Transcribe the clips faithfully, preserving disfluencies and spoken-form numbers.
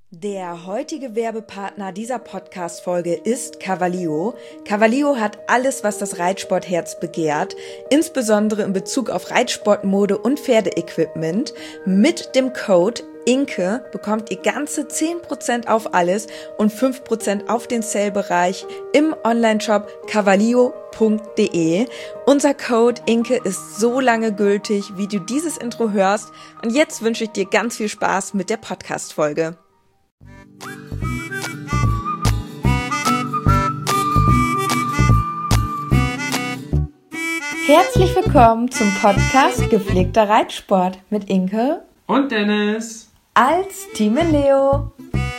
Der heutige Werbepartner dieser Podcast-Folge ist Cavallio. Cavallio hat alles, was das Reitsportherz begehrt, insbesondere in Bezug auf Reitsportmode und Pferdeequipment. Mit dem Code Inke bekommt ihr ganze zehn Prozent auf alles und fünf Prozent auf den Sale-Bereich im Onlineshop cavallio punkt de. Unser Code Inke ist so lange gültig, wie du dieses Intro hörst. Und jetzt wünsche ich dir ganz viel Spaß mit der Podcast-Folge. Herzlich willkommen zum Podcast Gepflegter Reitsport mit Inke und Dennis als Team Leo.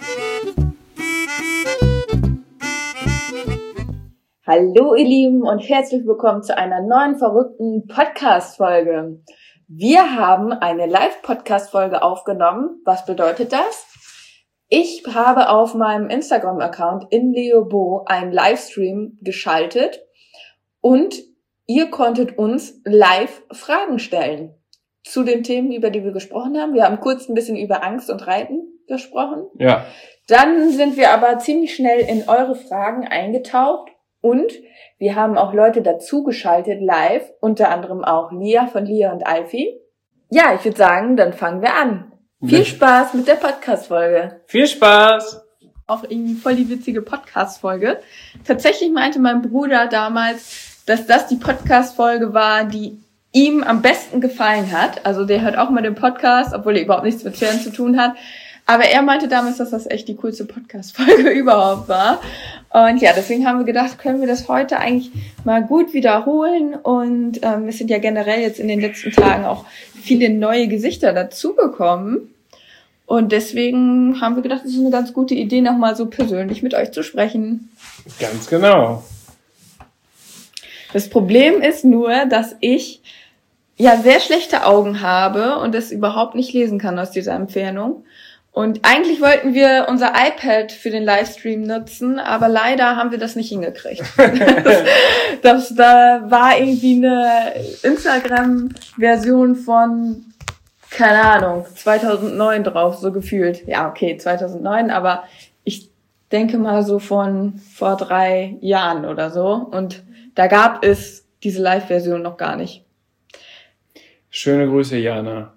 Hallo ihr Lieben und herzlich willkommen zu einer neuen verrückten Podcast-Folge. Wir haben eine Live-Podcast-Folge aufgenommen. Was bedeutet das? Ich habe auf meinem Instagram-Account in Leobo einen Livestream geschaltet und ihr konntet uns live Fragen stellen zu den Themen, über die wir gesprochen haben. Wir haben kurz ein bisschen über Angst und Reiten gesprochen. Ja. Dann sind wir aber ziemlich schnell in eure Fragen eingetaucht und wir haben auch Leute dazugeschaltet live, unter anderem auch Lia von Lia und Alfie. Ja, ich würde sagen, dann fangen wir an. Viel Spaß mit der Podcast-Folge. Viel Spaß! Auch irgendwie voll die witzige Podcast-Folge. Tatsächlich meinte mein Bruder damals, dass das die Podcast-Folge war, die ihm am besten gefallen hat. Also der hört auch mal den Podcast, obwohl er überhaupt nichts mit Pferden zu tun hat. Aber er meinte damals, dass das echt die coolste Podcast-Folge überhaupt war. Und ja, deswegen haben wir gedacht, können wir das heute eigentlich mal gut wiederholen. Und ähm, es sind ja generell jetzt in den letzten Tagen auch viele neue Gesichter dazugekommen. Und deswegen haben wir gedacht, es ist eine ganz gute Idee, nochmal so persönlich mit euch zu sprechen. Ganz genau. Das Problem ist nur, dass ich ja sehr schlechte Augen habe und das überhaupt nicht lesen kann aus dieser Entfernung. Und eigentlich wollten wir unser iPad für den Livestream nutzen, aber leider haben wir das nicht hingekriegt. das, das, da war irgendwie eine Instagram-Version von, keine Ahnung, zweitausendneun drauf, so gefühlt. Ja, okay, zweitausendneun, aber ich denke mal so von vor drei Jahren oder so. Und da gab es diese Live-Version noch gar nicht. Schöne Grüße, Jana.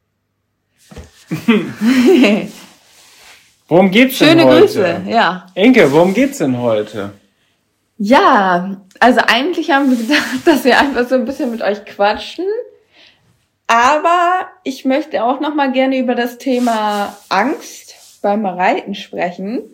Worum geht's denn Schöne heute? Grüße, ja. Inke, worum geht's denn heute? Ja, also eigentlich haben wir gedacht, dass wir einfach so ein bisschen mit euch quatschen. Aber ich möchte auch noch mal gerne über das Thema Angst beim Reiten sprechen.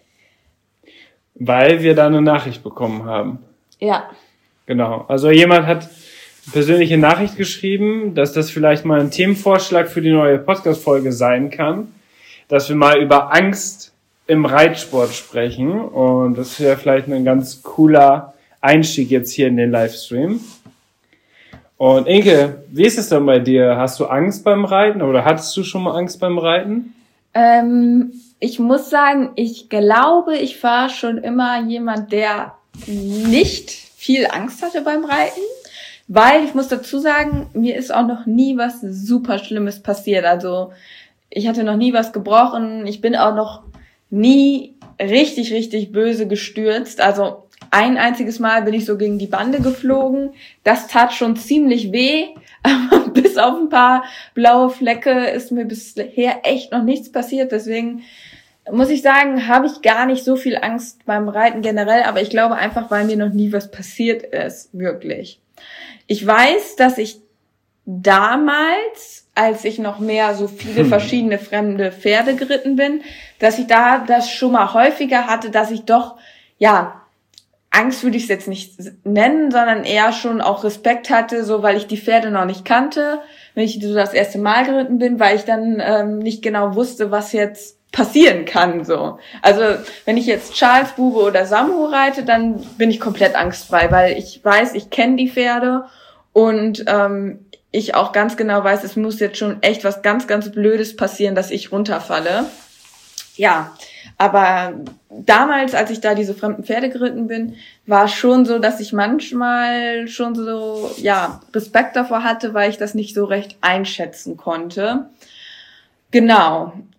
Weil wir da eine Nachricht bekommen haben. Ja. Genau. Also jemand hat eine persönliche Nachricht geschrieben, dass das vielleicht mal ein Themenvorschlag für die neue Podcast-Folge sein kann, dass wir mal über Angst im Reitsport sprechen. Und das wäre vielleicht ein ganz cooler Einstieg jetzt hier in den Livestream. Und Inke, wie ist es denn bei dir? Hast du Angst beim Reiten oder hattest du schon mal Angst beim Reiten? Ähm, ich muss sagen, ich glaube, ich war schon immer jemand, der nicht viel Angst hatte beim Reiten. Weil ich muss dazu sagen, mir ist auch noch nie was super Schlimmes passiert. Also ich hatte noch nie was gebrochen. Ich bin auch noch nie richtig, richtig böse gestürzt. Also ein einziges Mal bin ich so gegen die Bande geflogen. Das tat schon ziemlich weh. Aber bis auf ein paar blaue Flecke ist mir bisher echt noch nichts passiert. Deswegen muss ich sagen, habe ich gar nicht so viel Angst beim Reiten generell. Aber ich glaube einfach, weil mir noch nie was passiert ist, wirklich. Ich weiß, dass ich damals, als ich noch mehr so viele verschiedene fremde Pferde geritten bin, dass ich da das schon mal häufiger hatte, dass ich doch, ja, Angst würde ich es jetzt nicht nennen, sondern eher schon auch Respekt hatte, so weil ich die Pferde noch nicht kannte, wenn ich so das erste Mal geritten bin, weil ich dann ähm, nicht genau wusste, was jetzt passieren kann, so. Also, wenn ich jetzt Charles Bube oder Samu reite, dann bin ich komplett angstfrei, weil ich weiß, ich kenne die Pferde und ähm, ich auch ganz genau weiß, es muss jetzt schon echt was ganz, ganz Blödes passieren, dass ich runterfalle. Ja, aber damals, als ich da diese fremden Pferde geritten bin, war es schon so, dass ich manchmal schon so, ja, Respekt davor hatte, weil ich das nicht so recht einschätzen konnte. Genau.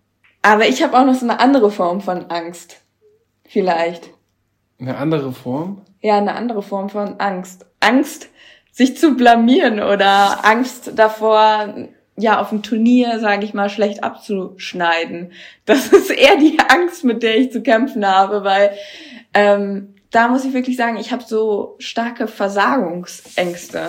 Aber ich habe auch noch so eine andere Form von Angst. Vielleicht. Eine andere Form? Ja, eine andere Form von Angst. Angst, sich zu blamieren oder Angst davor, ja, auf dem Turnier, sage ich mal, schlecht abzuschneiden. Das ist eher die Angst, mit der ich zu kämpfen habe, weil ähm, da muss ich wirklich sagen, ich habe so starke Versagungsängste.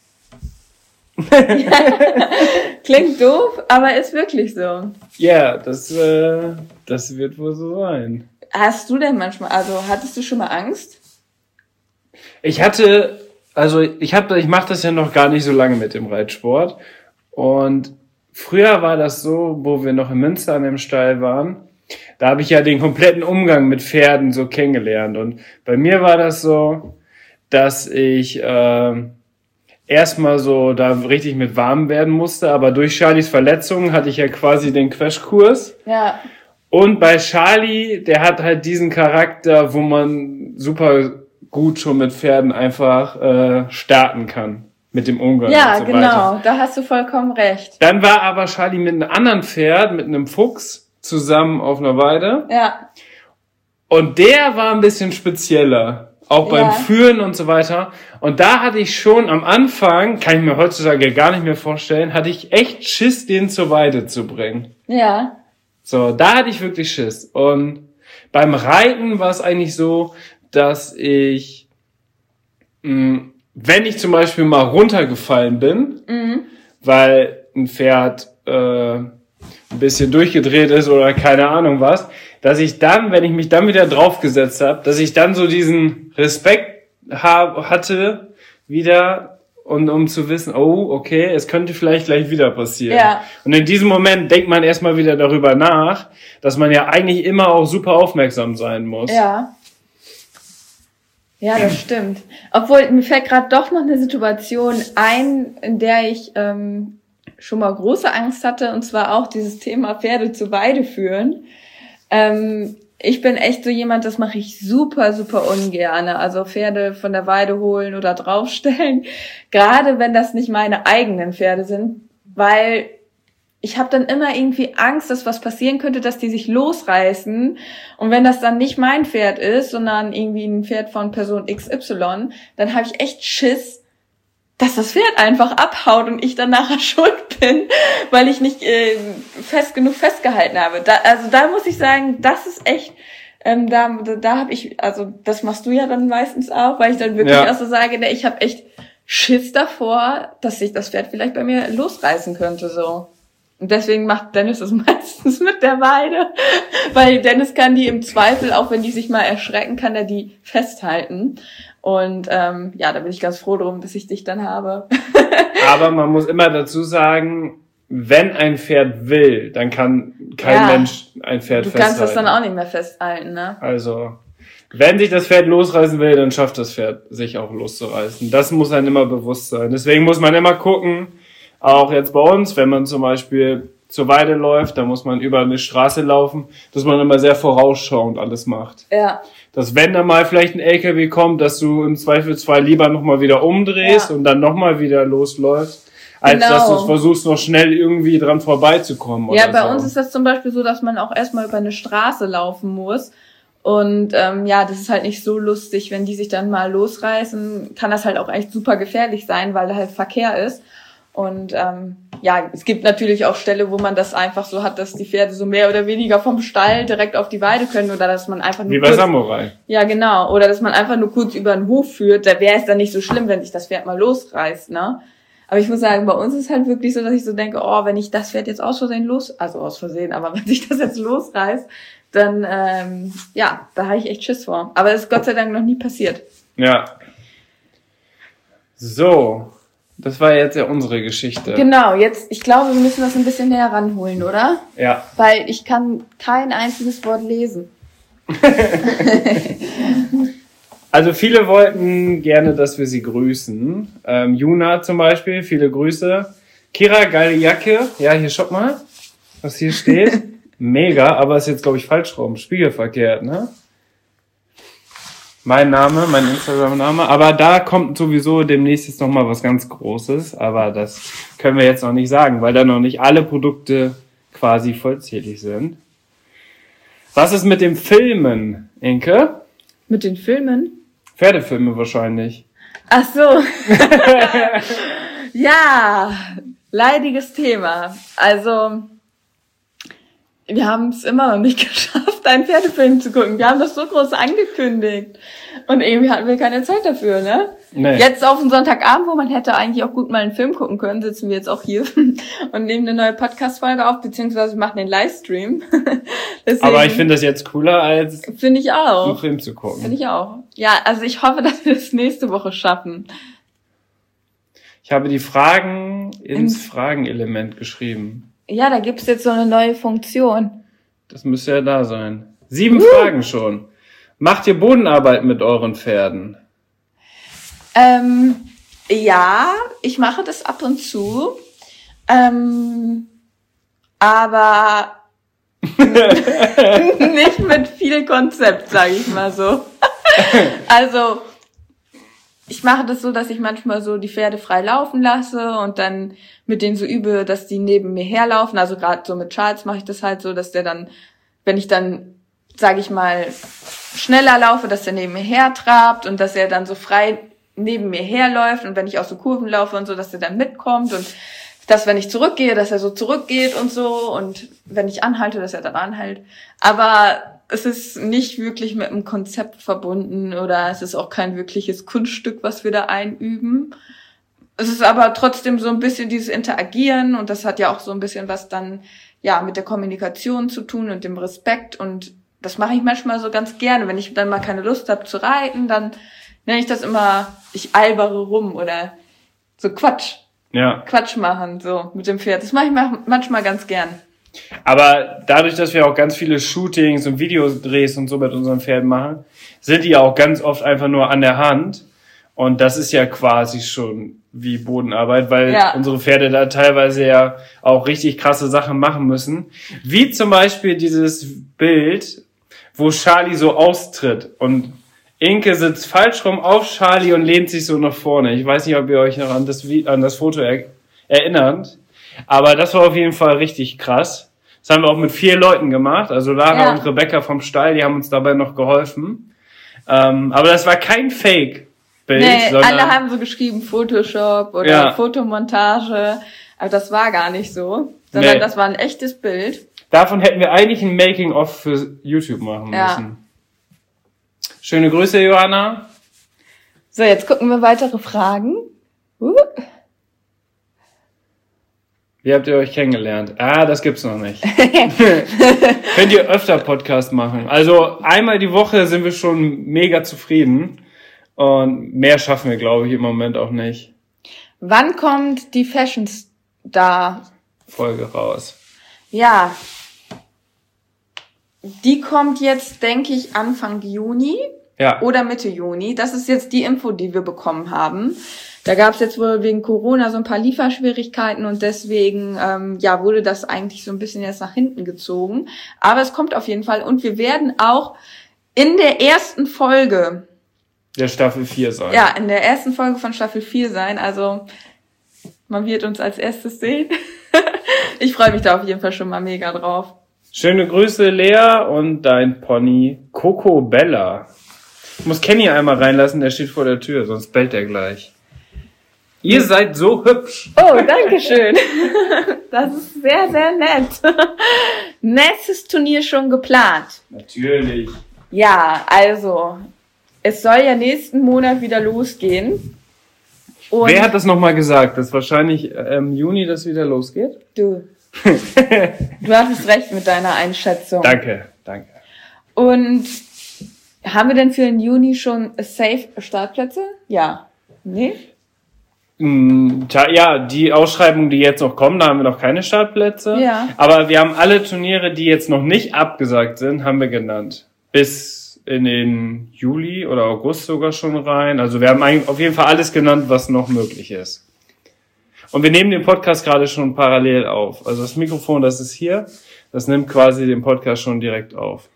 Klingt doof, aber ist wirklich so. Ja, das, äh, das wird wohl so sein. Hast du denn manchmal, also hattest du schon mal Angst? Ich hatte, also ich habe, ich mache das ja noch gar nicht so lange mit dem Reitsport. Und früher war das so, wo wir noch in Münster an dem Stall waren, da habe ich ja den kompletten Umgang mit Pferden so kennengelernt. Und bei mir war das so, dass ich äh, erstmal so da richtig mit warm werden musste. Aber durch Charlies Verletzung hatte ich ja quasi den Crashkurs. Ja. Und bei Charlie, der hat halt diesen Charakter, wo man super gut schon mit Pferden einfach äh, starten kann. Mit dem Umgang ja, und so genau, weiter. Da hast du vollkommen recht. Dann war aber Charlie mit einem anderen Pferd, mit einem Fuchs, zusammen auf einer Weide. Ja. Und der war ein bisschen spezieller. Auch beim Ja. Führen und so weiter. Und da hatte ich schon am Anfang, kann ich mir heutzutage gar nicht mehr vorstellen, hatte ich echt Schiss, den zur Weide zu bringen. Ja. So, da hatte ich wirklich Schiss. Und beim Reiten war es eigentlich so, dass ich, mh, wenn ich zum Beispiel mal runtergefallen bin, Mhm. weil ein Pferd äh, ein bisschen durchgedreht ist oder keine Ahnung was, dass ich dann, wenn ich mich dann wieder draufgesetzt habe, dass ich dann so diesen Respekt hab, hatte wieder, und um zu wissen, oh, okay, es könnte vielleicht gleich wieder passieren. Ja. Und in diesem Moment denkt man erstmal wieder darüber nach, dass man ja eigentlich immer auch super aufmerksam sein muss. Ja. Ja, das stimmt. Obwohl, mir fällt gerade doch noch eine Situation ein, in der ich ähm, schon mal große Angst hatte, und zwar auch dieses Thema Pferde zur Weide führen. Ähm, ich bin echt so jemand, das mache ich super, super ungerne. Also Pferde von der Weide holen oder draufstellen. Gerade wenn das nicht meine eigenen Pferde sind, weil ich habe dann immer irgendwie Angst, dass was passieren könnte, dass die sich losreißen. Und wenn das dann nicht mein Pferd ist, sondern irgendwie ein Pferd von Person X Y, dann habe ich echt Schiss, dass das Pferd einfach abhaut und ich dann nachher schuld bin, weil ich nicht äh, fest genug festgehalten habe. Da, also da muss ich sagen, das ist echt, ähm, da, da, da habe ich, also das machst du ja dann meistens auch, weil ich dann wirklich Ja. auch so sage, ne, ich habe echt Schiss davor, dass sich das Pferd vielleicht bei mir losreißen könnte, so. Und deswegen macht Dennis das meistens mit der Weide, weil Dennis kann die im Zweifel, auch wenn die sich mal erschrecken, kann er die festhalten. Und ähm, ja, da bin ich ganz froh drum, bis ich dich dann habe. Aber man muss immer dazu sagen, wenn ein Pferd will, dann kann kein Ja. Mensch ein Pferd Du festhalten. kannst das dann auch nicht mehr festhalten, ne? Also, wenn sich das Pferd losreißen will, dann schafft das Pferd sich auch loszureißen. Das muss einem immer bewusst sein. Deswegen muss man immer gucken, auch jetzt bei uns, wenn man zum Beispiel zur Weide läuft, da muss man über eine Straße laufen, dass man immer sehr vorausschauend alles macht. Ja. Dass wenn da mal vielleicht ein L K W kommt, dass du im Zweifelsfall lieber nochmal wieder umdrehst Ja. und dann nochmal wieder losläufst, als Genau. dass du versuchst, noch schnell irgendwie dran vorbeizukommen. Ja, oder bei so. uns ist das zum Beispiel so, dass man auch erstmal über eine Straße laufen muss. Und ähm, ja, das ist halt nicht so lustig, wenn die sich dann mal losreißen, kann das halt auch echt super gefährlich sein, weil da halt Verkehr ist. Und ähm, ja, es gibt natürlich auch Stelle, wo man das einfach so hat, dass die Pferde so mehr oder weniger vom Stall direkt auf die Weide können oder dass man einfach nur Wie bei kurz, Samurai. ja genau, oder dass man einfach nur kurz über den Hof führt. Da wäre es dann nicht so schlimm, wenn sich das Pferd mal losreißt, ne? Aber ich muss sagen, bei uns ist halt wirklich so, dass ich so denke, oh, wenn ich das Pferd jetzt aus Versehen los, also aus Versehen, aber wenn sich das jetzt losreißt, dann ähm, ja, da habe ich echt Schiss vor. Aber das ist Gott sei Dank noch nie passiert. Ja. So. Das war jetzt ja unsere Geschichte. Genau, jetzt, ich glaube, wir müssen das ein bisschen näher ranholen, oder? Ja. Weil ich kann kein einziges Wort lesen. Also viele wollten gerne, dass wir sie grüßen. Ähm, Juna zum Beispiel, viele Grüße. Kira, geile Jacke. Ja, hier, schaut mal, was hier steht. Mega, aber ist jetzt, glaube ich, falsch rum. Spiegelverkehrt, ne? Mein Name, mein Instagram-Name. Aber da kommt sowieso demnächst jetzt nochmal was ganz Großes. Aber das können wir jetzt noch nicht sagen, weil da noch nicht alle Produkte quasi vollzählig sind. Was ist mit dem Filmen, Inke? Mit den Filmen? Pferdefilme wahrscheinlich. Ach so. Ja, leidiges Thema. Also, wir haben es immer noch nicht geschafft, einen Pferdefilm zu gucken. Wir haben das so groß angekündigt. Und irgendwie hatten wir keine Zeit dafür, ne? Nee. Jetzt auf einen Sonntagabend, wo man hätte eigentlich auch gut mal einen Film gucken können, sitzen wir jetzt auch hier und nehmen eine neue Podcast-Folge auf, beziehungsweise machen den Livestream. Deswegen, aber ich finde das jetzt cooler, als finde ich auch. einen Film zu gucken. Finde ich auch. Ja, also ich hoffe, dass wir das nächste Woche schaffen. Ich habe die Fragen ins In- Fragenelement geschrieben. Ja, da gibt's jetzt so eine neue Funktion. Das müsste ja da sein. Sieben uh. Fragen schon. Macht ihr Bodenarbeit mit euren Pferden? Ähm, ja, ich mache das ab und zu. Ähm, aber nicht mit viel Konzept, sage ich mal so. Also, ich mache das so, dass ich manchmal so die Pferde frei laufen lasse und dann mit denen so übe, dass die neben mir herlaufen. Also gerade so mit Charles mache ich das halt so, dass der dann, wenn ich dann, sage ich mal, schneller laufe, dass der neben mir hertrabt und dass er dann so frei neben mir herläuft und wenn ich aus so Kurven laufe und so, dass er dann mitkommt und dass, wenn ich zurückgehe, dass er so zurückgeht und so und wenn ich anhalte, dass er dann anhält. Aber es ist nicht wirklich mit einem Konzept verbunden oder es ist auch kein wirkliches Kunststück, was wir da einüben. Es ist aber trotzdem so ein bisschen dieses Interagieren und das hat ja auch so ein bisschen was dann ja mit der Kommunikation zu tun und dem Respekt und das mache ich manchmal so ganz gerne. Wenn ich dann mal keine Lust habe zu reiten, dann nenne ich das immer, ich albere rum oder so Quatsch. Ja. Quatsch machen, so mit dem Pferd. Das mache ich manchmal ganz gern. Aber dadurch, dass wir auch ganz viele Shootings und Videodrehs und so mit unseren Pferden machen, sind die auch ganz oft einfach nur an der Hand. Und das ist ja quasi schon wie Bodenarbeit, weil ja. unsere Pferde da teilweise ja auch richtig krasse Sachen machen müssen. Wie zum Beispiel dieses Bild, wo Charlie so austritt und Inke sitzt falsch rum auf Charlie und lehnt sich so nach vorne. Ich weiß nicht, ob ihr euch noch an das, an das Foto er, erinnert, aber das war auf jeden Fall richtig krass. Das haben wir auch mit vier Leuten gemacht, also Lara ja. und Rebecca vom Stall, die haben uns dabei noch geholfen. Ähm, aber das war kein Fake-Bild. Nee, sondern alle haben so geschrieben Photoshop oder ja. Fotomontage, aber das war gar nicht so, sondern nee. das war ein echtes Bild. Davon hätten wir eigentlich ein Making-of für YouTube machen ja. müssen. Schöne Grüße, Johanna. So, jetzt gucken wir weitere Fragen. Uh. Wie habt ihr euch kennengelernt? Ah, das gibt's noch nicht. Könnt ihr öfter Podcast machen. Also einmal die Woche sind wir schon mega zufrieden. Und mehr schaffen wir, glaube ich, im Moment auch nicht. Wann kommt die Fashion Star Folge raus? Ja. Die kommt jetzt, denke ich, Anfang Juni ja. oder Mitte Juni. Das ist jetzt die Info, die wir bekommen haben. Da gab es jetzt wohl wegen Corona so ein paar Lieferschwierigkeiten und deswegen ähm, ja wurde das eigentlich so ein bisschen jetzt nach hinten gezogen. Aber es kommt auf jeden Fall und wir werden auch in der ersten Folge der Staffel vier sein. Ja, in der ersten Folge von Staffel vier sein. Also man wird uns als erstes sehen. Ich freue mich da auf jeden Fall schon mal mega drauf. Schöne Grüße, Lea, und dein Pony Coco Bella. Ich muss Kenny einmal reinlassen, der steht vor der Tür, sonst bellt er gleich. Ihr seid so hübsch. Oh, danke schön. Das ist sehr, sehr nett. Nächstes Turnier schon geplant. Natürlich. Ja, also, es soll ja nächsten Monat wieder losgehen. Und wer hat das nochmal gesagt, dass wahrscheinlich im Juni das wieder losgeht? Du. Du hattest recht mit deiner Einschätzung. Danke, danke. Und haben wir denn für den Juni schon safe Startplätze? Ja. Nee? Ja, die Ausschreibungen, die jetzt noch kommen, da haben wir noch keine Startplätze. Ja. Aber wir haben alle Turniere, die jetzt noch nicht abgesagt sind, haben wir genannt. Bis in den Juli oder August sogar schon rein. Also wir haben eigentlich auf jeden Fall alles genannt, was noch möglich ist. Und wir nehmen den Podcast gerade schon parallel auf. Also das Mikrofon, das ist hier, das nimmt quasi den Podcast schon direkt auf.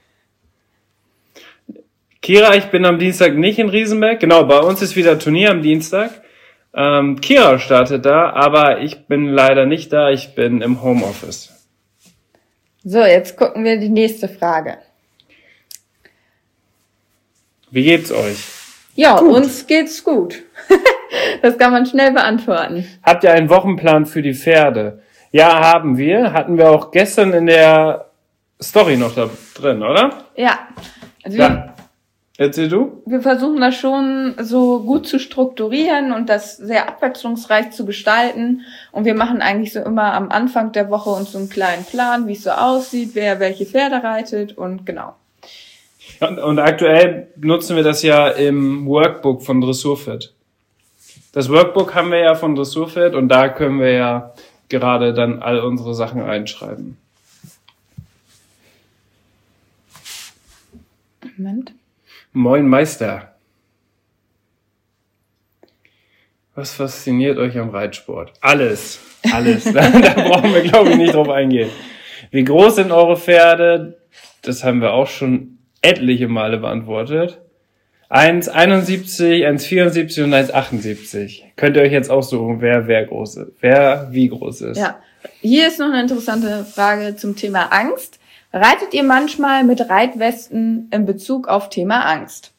Kira, ich bin am Dienstag nicht in Riesenberg. Genau, bei uns ist wieder Turnier am Dienstag. Ähm, Kira startet da, aber ich bin leider nicht da. Ich bin im Homeoffice. So, jetzt gucken wir die nächste Frage. Wie geht's euch? Ja, gut. Uns geht's gut. Das kann man schnell beantworten. Habt ihr einen Wochenplan für die Pferde? Ja, haben wir. Hatten wir auch gestern in der Story noch da drin, oder? Ja. Also ja. wir, Erzähl du? Wir versuchen das schon so gut zu strukturieren und das sehr abwechslungsreich zu gestalten. Und wir machen eigentlich so immer am Anfang der Woche uns so einen kleinen Plan, wie es so aussieht, wer welche Pferde reitet und genau. Und, und aktuell nutzen wir das ja im Workbook von Dressurfit. Das Workbook haben wir ja von Dressurfit und da können wir ja gerade dann all unsere Sachen reinschreiben. Moment. Moin Meister. Was fasziniert euch am Reitsport? Alles. Alles. da, da brauchen wir, glaube ich, nicht drauf eingehen. Wie groß sind eure Pferde? Das haben wir auch schon etliche Male beantwortet. eins Komma einundsiebzig, eins Komma vierundsiebzig und eins Komma achtundsiebzig. Könnt ihr euch jetzt aussuchen, wer wer groß ist, wer wie groß ist. Ja, hier ist noch eine interessante Frage zum Thema Angst. Reitet ihr manchmal mit Reitwesten in Bezug auf Thema Angst?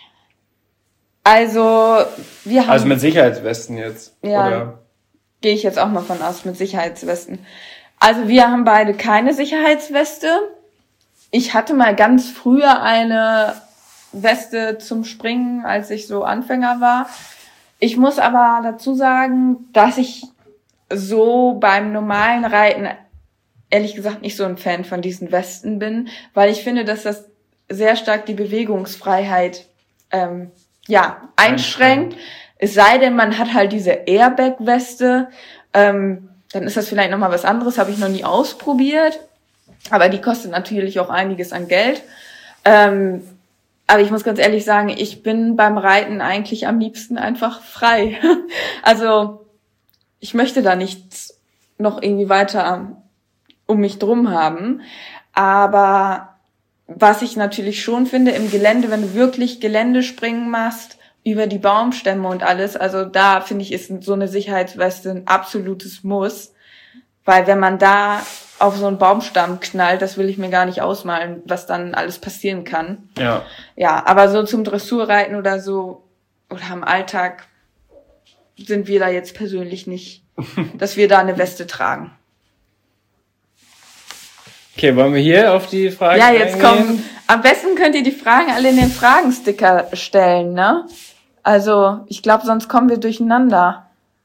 Also, wir haben... Also mit Sicherheitswesten jetzt, ja, oder? Gehe ich jetzt auch mal von aus, mit Sicherheitswesten. Also wir haben beide keine Sicherheitsweste. Ich hatte mal ganz früher eine Weste zum Springen, als ich so Anfänger war. Ich muss aber dazu sagen, dass ich so beim normalen Reiten ehrlich gesagt nicht so ein Fan von diesen Westen bin, weil ich finde, dass das sehr stark die Bewegungsfreiheit ähm, ja einschränkt. Es sei denn, man hat halt diese Airbag-Weste, ähm, dann ist das vielleicht nochmal was anderes, habe ich noch nie ausprobiert, aber die kostet natürlich auch einiges an Geld. Ähm, aber ich muss ganz ehrlich sagen, ich bin beim Reiten eigentlich am liebsten einfach frei. Also ich möchte da nichts noch irgendwie weiter um mich drum haben. Aber was ich natürlich schon finde im Gelände, wenn du wirklich Geländespringen machst, über die Baumstämme und alles, also da finde ich, ist so eine Sicherheitsweste ein absolutes Muss. Weil wenn man da auf so einen Baumstamm knallt, das will ich mir gar nicht ausmalen, was dann alles passieren kann. Ja. Ja, aber so zum Dressurreiten oder so, oder im Alltag sind wir da jetzt persönlich nicht, dass wir da eine Weste tragen. Okay, wollen wir hier auf die Frage Ja, jetzt eingehen? kommen, am besten könnt ihr die Fragen alle in den Fragensticker stellen, ne? Also, ich glaube, sonst kommen wir durcheinander.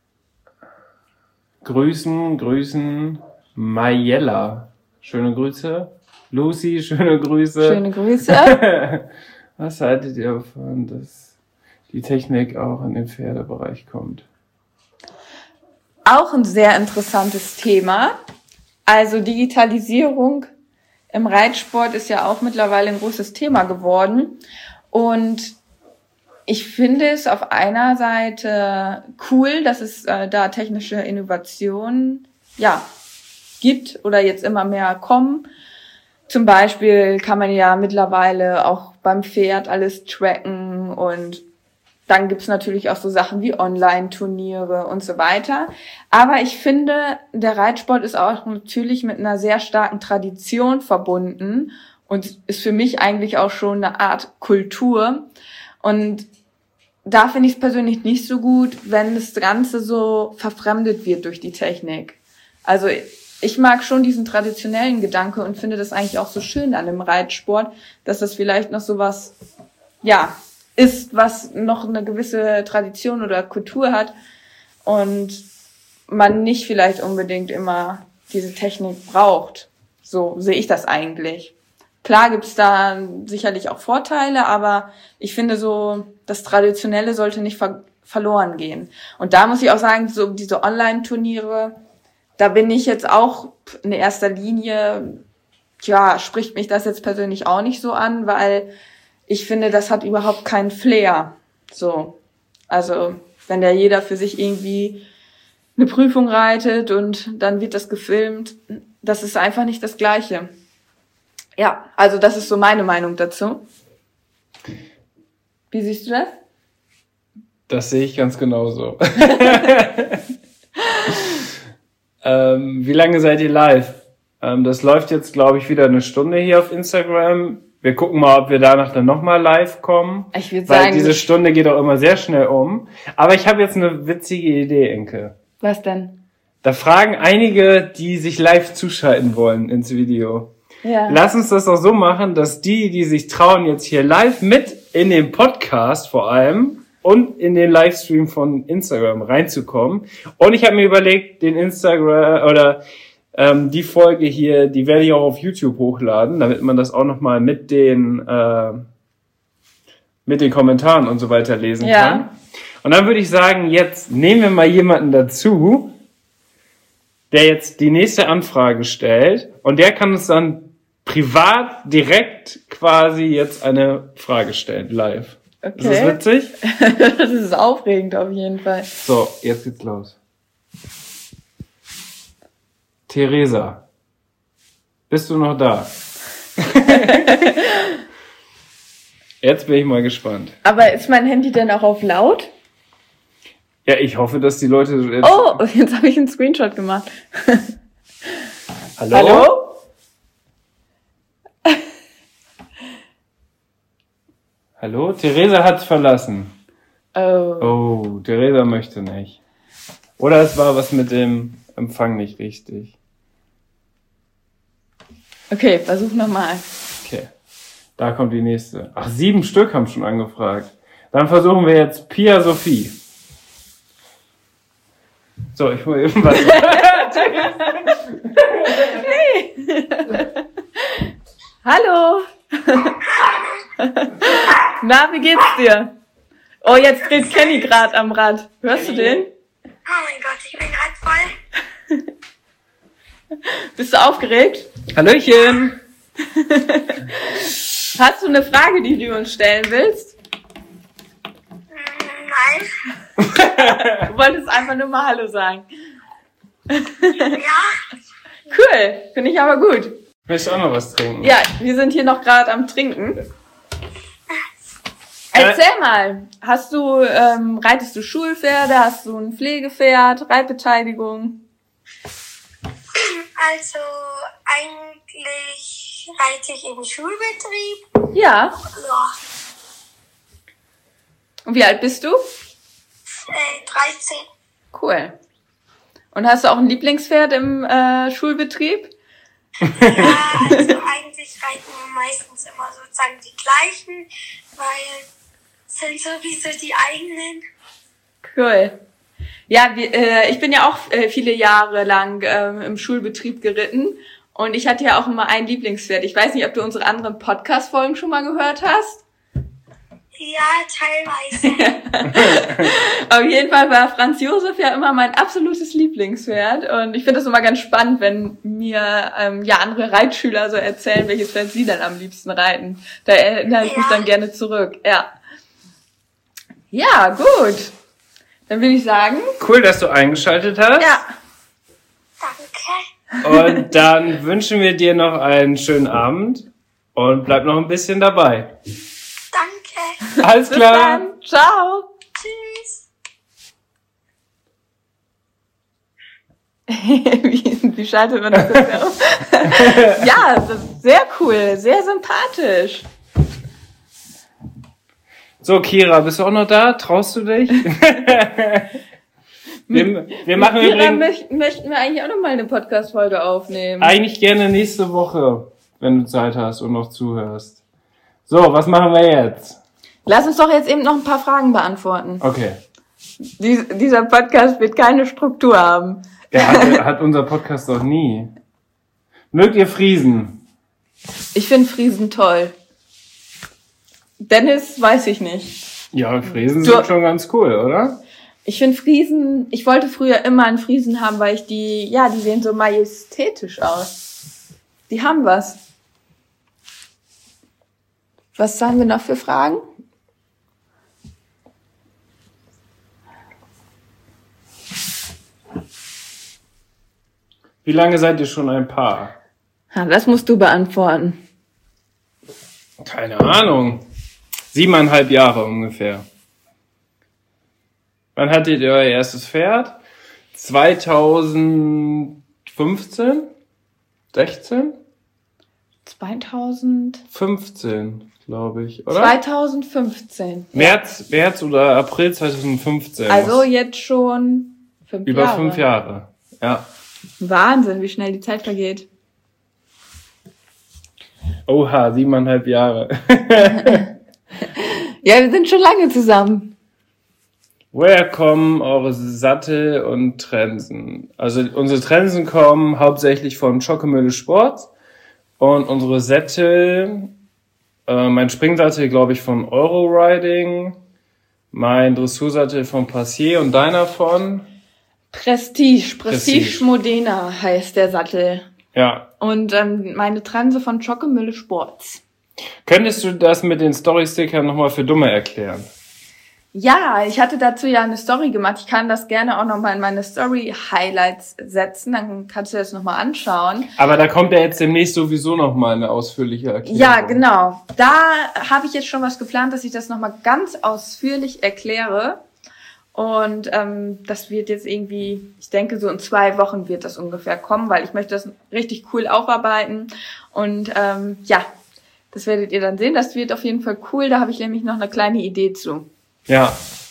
Grüßen, grüßen, Mayella. Schöne Grüße. Lucy, schöne Grüße. Schöne Grüße. Was haltet ihr davon, dass die Technik auch in den Pferdebereich kommt? Auch ein sehr interessantes Thema. Also Digitalisierung im Reitsport ist ja auch mittlerweile ein großes Thema geworden. Und ich finde es auf einer Seite cool, dass es äh, da technische Innovationen ja gibt oder jetzt immer mehr kommen. Zum Beispiel kann man ja mittlerweile auch beim Pferd alles tracken und dann gibt's natürlich auch so Sachen wie Online-Turniere und so weiter. Aber ich finde, der Reitsport ist auch natürlich mit einer sehr starken Tradition verbunden und ist für mich eigentlich auch schon eine Art Kultur. Und da finde ich es persönlich nicht so gut, wenn das Ganze so verfremdet wird durch die Technik. Also ich mag schon diesen traditionellen Gedanke und finde das eigentlich auch so schön an dem Reitsport, dass das vielleicht noch so was, ja, ist, was noch eine gewisse Tradition oder Kultur hat und man nicht vielleicht unbedingt immer diese Technik braucht. So sehe ich das eigentlich. Klar gibt's da sicherlich auch Vorteile, aber ich finde so, das Traditionelle sollte nicht ver- verloren gehen. Und da muss ich auch sagen, so diese Online-Turniere, da bin ich jetzt auch in erster Linie, ja, spricht mich das jetzt persönlich auch nicht so an, weil ich finde, das hat überhaupt keinen Flair. So, also wenn da jeder für sich irgendwie eine Prüfung reitet und dann wird das gefilmt, das ist einfach nicht das Gleiche. Ja, also das ist so meine Meinung dazu. Wie siehst du das? Das sehe ich ganz genauso. ähm, wie lange seid ihr live? Ähm, das läuft jetzt, glaube ich, wieder eine Stunde hier auf Instagram. Wir gucken mal, ob wir danach dann nochmal live kommen. Ich würde Weil sagen, diese Stunde geht auch immer sehr schnell um. Aber ich habe jetzt eine witzige Idee, Enke. was denn? Da fragen einige, die sich live zuschalten wollen ins Video. Ja. Lass uns das doch so machen, dass die, die sich trauen, jetzt hier live mit in den Podcast vor allem und in den Livestream von Instagram reinzukommen. Und ich habe mir überlegt, den Instagram oder ähm, die Folge hier, die werde ich auch auf YouTube hochladen, damit man das auch nochmal mit den äh, mit den Kommentaren und so weiter lesen Ja. kann. Und dann würde ich sagen, jetzt nehmen wir mal jemanden dazu, der jetzt die nächste Anfrage stellt und der kann uns dann privat direkt quasi jetzt eine Frage stellen, live. Okay. Ist das witzig? Das ist aufregend auf jeden Fall. So, jetzt geht's los. Theresa, bist du noch da? Jetzt bin ich mal gespannt. Aber ist mein Handy denn auch auf laut? Ja, ich hoffe, dass die Leute jetzt... Oh, jetzt habe ich einen Screenshot gemacht. Hallo? Hallo? Hallo? Theresa hat's verlassen. Oh. Oh, Theresa möchte nicht. Oder es war was mit dem Empfang nicht richtig. Okay, versuch nochmal. Okay, da kommt die nächste. Ach, sieben Stück haben schon angefragt. Dann versuchen wir jetzt Pia Sophie. So, ich hole eben was. Hallo. Na, wie geht's dir? Oh, jetzt dreht Kenny gerade am Rad. Hörst du den? Oh mein Gott, ich bin gerade voll. Bist du aufgeregt? Hallöchen! Hast du eine Frage, die du uns stellen willst? Mm, Nein. Du wolltest einfach nur mal Hallo sagen. Ja. Cool, finde ich aber gut. Möchtest du auch noch was trinken? Ja, wir sind hier noch gerade am Trinken. Erzähl mal, hast du, ähm, reitest du Schulpferde, hast du ein Pflegepferd, Reitbeteiligung? Also eigentlich reite ich im Schulbetrieb. Ja. Ja. Und wie alt bist du? Äh, dreizehn. Cool. Und hast du auch ein Lieblingspferd im äh, Schulbetrieb? Ja, also eigentlich reiten wir meistens immer sozusagen die gleichen, weil es sind sowieso die eigenen. Cool. Ja, wir, äh, ich bin ja auch äh, viele Jahre lang ähm, im Schulbetrieb geritten und ich hatte ja auch immer ein Lieblingspferd. Ich weiß nicht, ob du unsere anderen Podcast-Folgen schon mal gehört hast. Ja, teilweise. Auf jeden Fall war Franz Josef ja immer mein absolutes Lieblingspferd und ich finde das immer ganz spannend, wenn mir ähm, ja andere Reitschüler so erzählen, welches Pferd sie dann am liebsten reiten. Da erinnere ich Ja. mich dann gerne zurück. Ja. Ja, gut. Dann würde ich sagen, Cool, dass du eingeschaltet hast. ja, Danke. Und dann wünschen wir dir noch einen schönen Abend und bleib noch ein bisschen dabei. Danke. Alles bis klar. dann. Ciao. Tschüss. wie, wie schaltet man das jetzt auf? Ja, das ist sehr cool, sehr sympathisch. So, Kira, bist du auch noch da? Traust du dich? wir, wir machen Kira, übrigens möchten, möchten wir eigentlich auch noch mal eine Podcast-Folge aufnehmen. eigentlich gerne nächste Woche, wenn du Zeit hast und noch zuhörst. So, was machen wir jetzt? Lass uns doch jetzt eben noch ein paar Fragen beantworten. Okay. Dies, dieser Podcast wird keine Struktur haben. Ja, hat, hat unser Podcast doch nie. Mögt ihr Friesen? Ich finde Friesen toll. Dennis, weiß ich nicht. Ja, Friesen Du- sind schon ganz cool, oder? Ich finde Friesen, ich wollte früher immer einen Friesen haben, weil ich die, ja, die sehen so majestätisch aus. Die haben was. Was haben wir noch für Fragen? Wie lange seid ihr schon ein Paar? Ja, das musst du beantworten. Keine Ahnung. Siebeneinhalb Jahre ungefähr. Wann hattet ihr euer erstes Pferd? zweitausendfünfzehn? sechzehn? zweitausend fünfzehn, glaube ich, oder? zweitausendfünfzehn. März, März oder April zweitausendfünfzehn. Also jetzt schon fünf über Jahre. fünf Jahre, ja. Wahnsinn, wie schnell die Zeit vergeht. Oha, siebeneinhalb Jahre. Ja, wir sind schon lange zusammen. Woher kommen eure Sattel und Trensen? Also unsere Trensen kommen hauptsächlich von Schockemühle Sport und unsere Sättel, äh, mein Springsattel glaube ich von Euroriding, mein Dressursattel von Passier und deiner von? Prestige, Prestige, Prestige. Modena heißt der Sattel. Ja. Und ähm, meine Trense von Schockemühle Sports. Könntest du das mit den Story-Stickern nochmal für Dumme erklären? Ja, ich hatte dazu ja eine Story gemacht. Ich kann das gerne auch nochmal in meine Story-Highlights setzen. Dann kannst du das nochmal anschauen. Aber da kommt ja jetzt demnächst sowieso nochmal eine ausführliche Erklärung. Ja, genau. Da habe ich jetzt schon was geplant, dass ich das nochmal ganz ausführlich erkläre. Und ähm, das wird jetzt irgendwie, ich denke, so in zwei Wochen wird das ungefähr kommen, weil ich möchte das richtig cool aufarbeiten. Und ähm, ja, das werdet ihr dann sehen. Das wird auf jeden Fall cool. Da habe ich nämlich noch eine kleine Idee zu. Ja.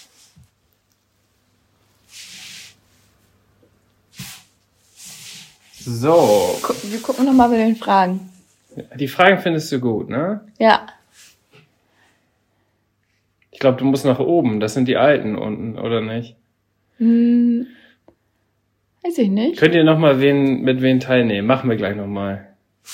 So. Gu- Wir gucken nochmal bei den Fragen. Die Fragen findest du gut, ne? Ja. Ich glaube, du musst nach oben. Das sind die alten unten, oder nicht? Hm, weiß ich nicht. Könnt ihr nochmal wen, mit wen teilnehmen? Machen wir gleich nochmal.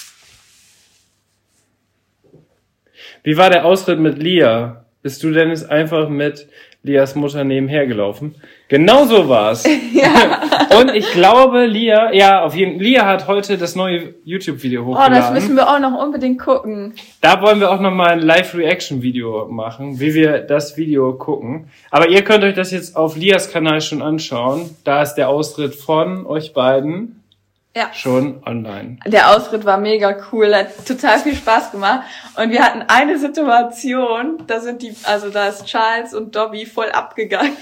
Wie war der Ausritt mit Lia? Bist du denn jetzt einfach mit Lias Mutter nebenher gelaufen? Genau so war's. Ja. Und ich glaube, Lia, ja, auf jeden Fall, Lia hat heute das neue YouTube-Video Oh, hochgeladen. das müssen wir auch noch unbedingt gucken. Da wollen wir auch nochmal ein Live-Reaction-Video machen, wie wir das Video gucken. Aber ihr könnt euch das jetzt auf Lias Kanal schon anschauen. Da ist der Austritt von euch beiden Ja. schon online. Der Ausritt war mega cool, hat total viel Spaß gemacht. Und wir hatten eine Situation, da sind die, also da ist Charles und Dobby voll abgegangen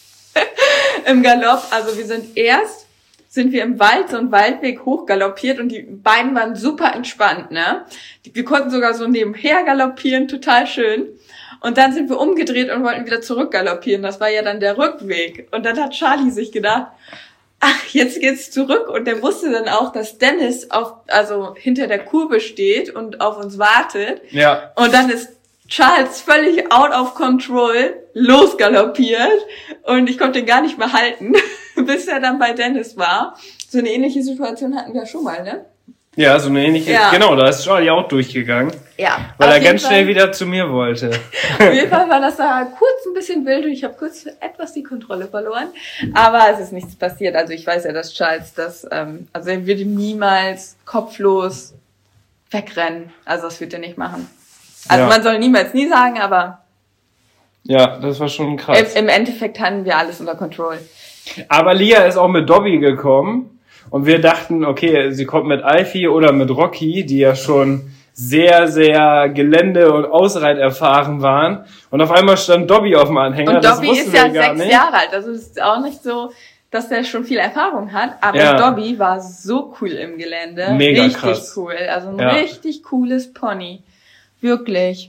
im Galopp. Also wir sind erst, sind wir im Wald, so einen Waldweg hochgaloppiert und die beiden waren super entspannt, ne? Wir konnten sogar so nebenher galoppieren, total schön. Und dann sind wir umgedreht und wollten wieder zurück galoppieren. Das war ja dann der Rückweg. Und dann hat Charlie sich gedacht, ach, jetzt geht's zurück. Und der wusste dann auch, dass Dennis auf, also hinter der Kurve steht und auf uns wartet. Ja. Und dann ist Charles völlig out of control losgaloppiert. Und ich konnte ihn gar nicht mehr halten, bis er dann bei Dennis war. So eine ähnliche Situation hatten wir schon mal, ne? Ja, so eine ähnliche, Ja. genau, da ist Charlie auch durchgegangen, Ja. weil Auf er jeden ganz Fall- schnell wieder zu mir wollte. Auf jeden Fall war das da kurz ein bisschen wild und ich habe kurz etwas die Kontrolle verloren. Aber es ist nichts passiert. Also ich weiß ja, dass Charles das, ähm, also er würde niemals kopflos wegrennen. Also das wird er nicht machen. Also Ja. man soll niemals nie sagen, aber Ja, das war schon im, krass. im Endeffekt hatten wir alles unter Kontrolle. Aber Lia ist auch mit Dobby gekommen und wir dachten, okay, sie kommt mit Alfie oder mit Rocky, die ja schon sehr, sehr Gelände- und Ausreit erfahren waren. Und auf einmal stand Dobby auf dem Anhänger. Und das Dobby wussten ist wir ja gar sechs nicht. Jahre alt. Also es ist auch nicht so, dass er schon viel Erfahrung hat. Aber Ja. Dobby war so cool im Gelände. Mega richtig krass. cool. Also ein Ja. richtig cooles Pony. Wirklich.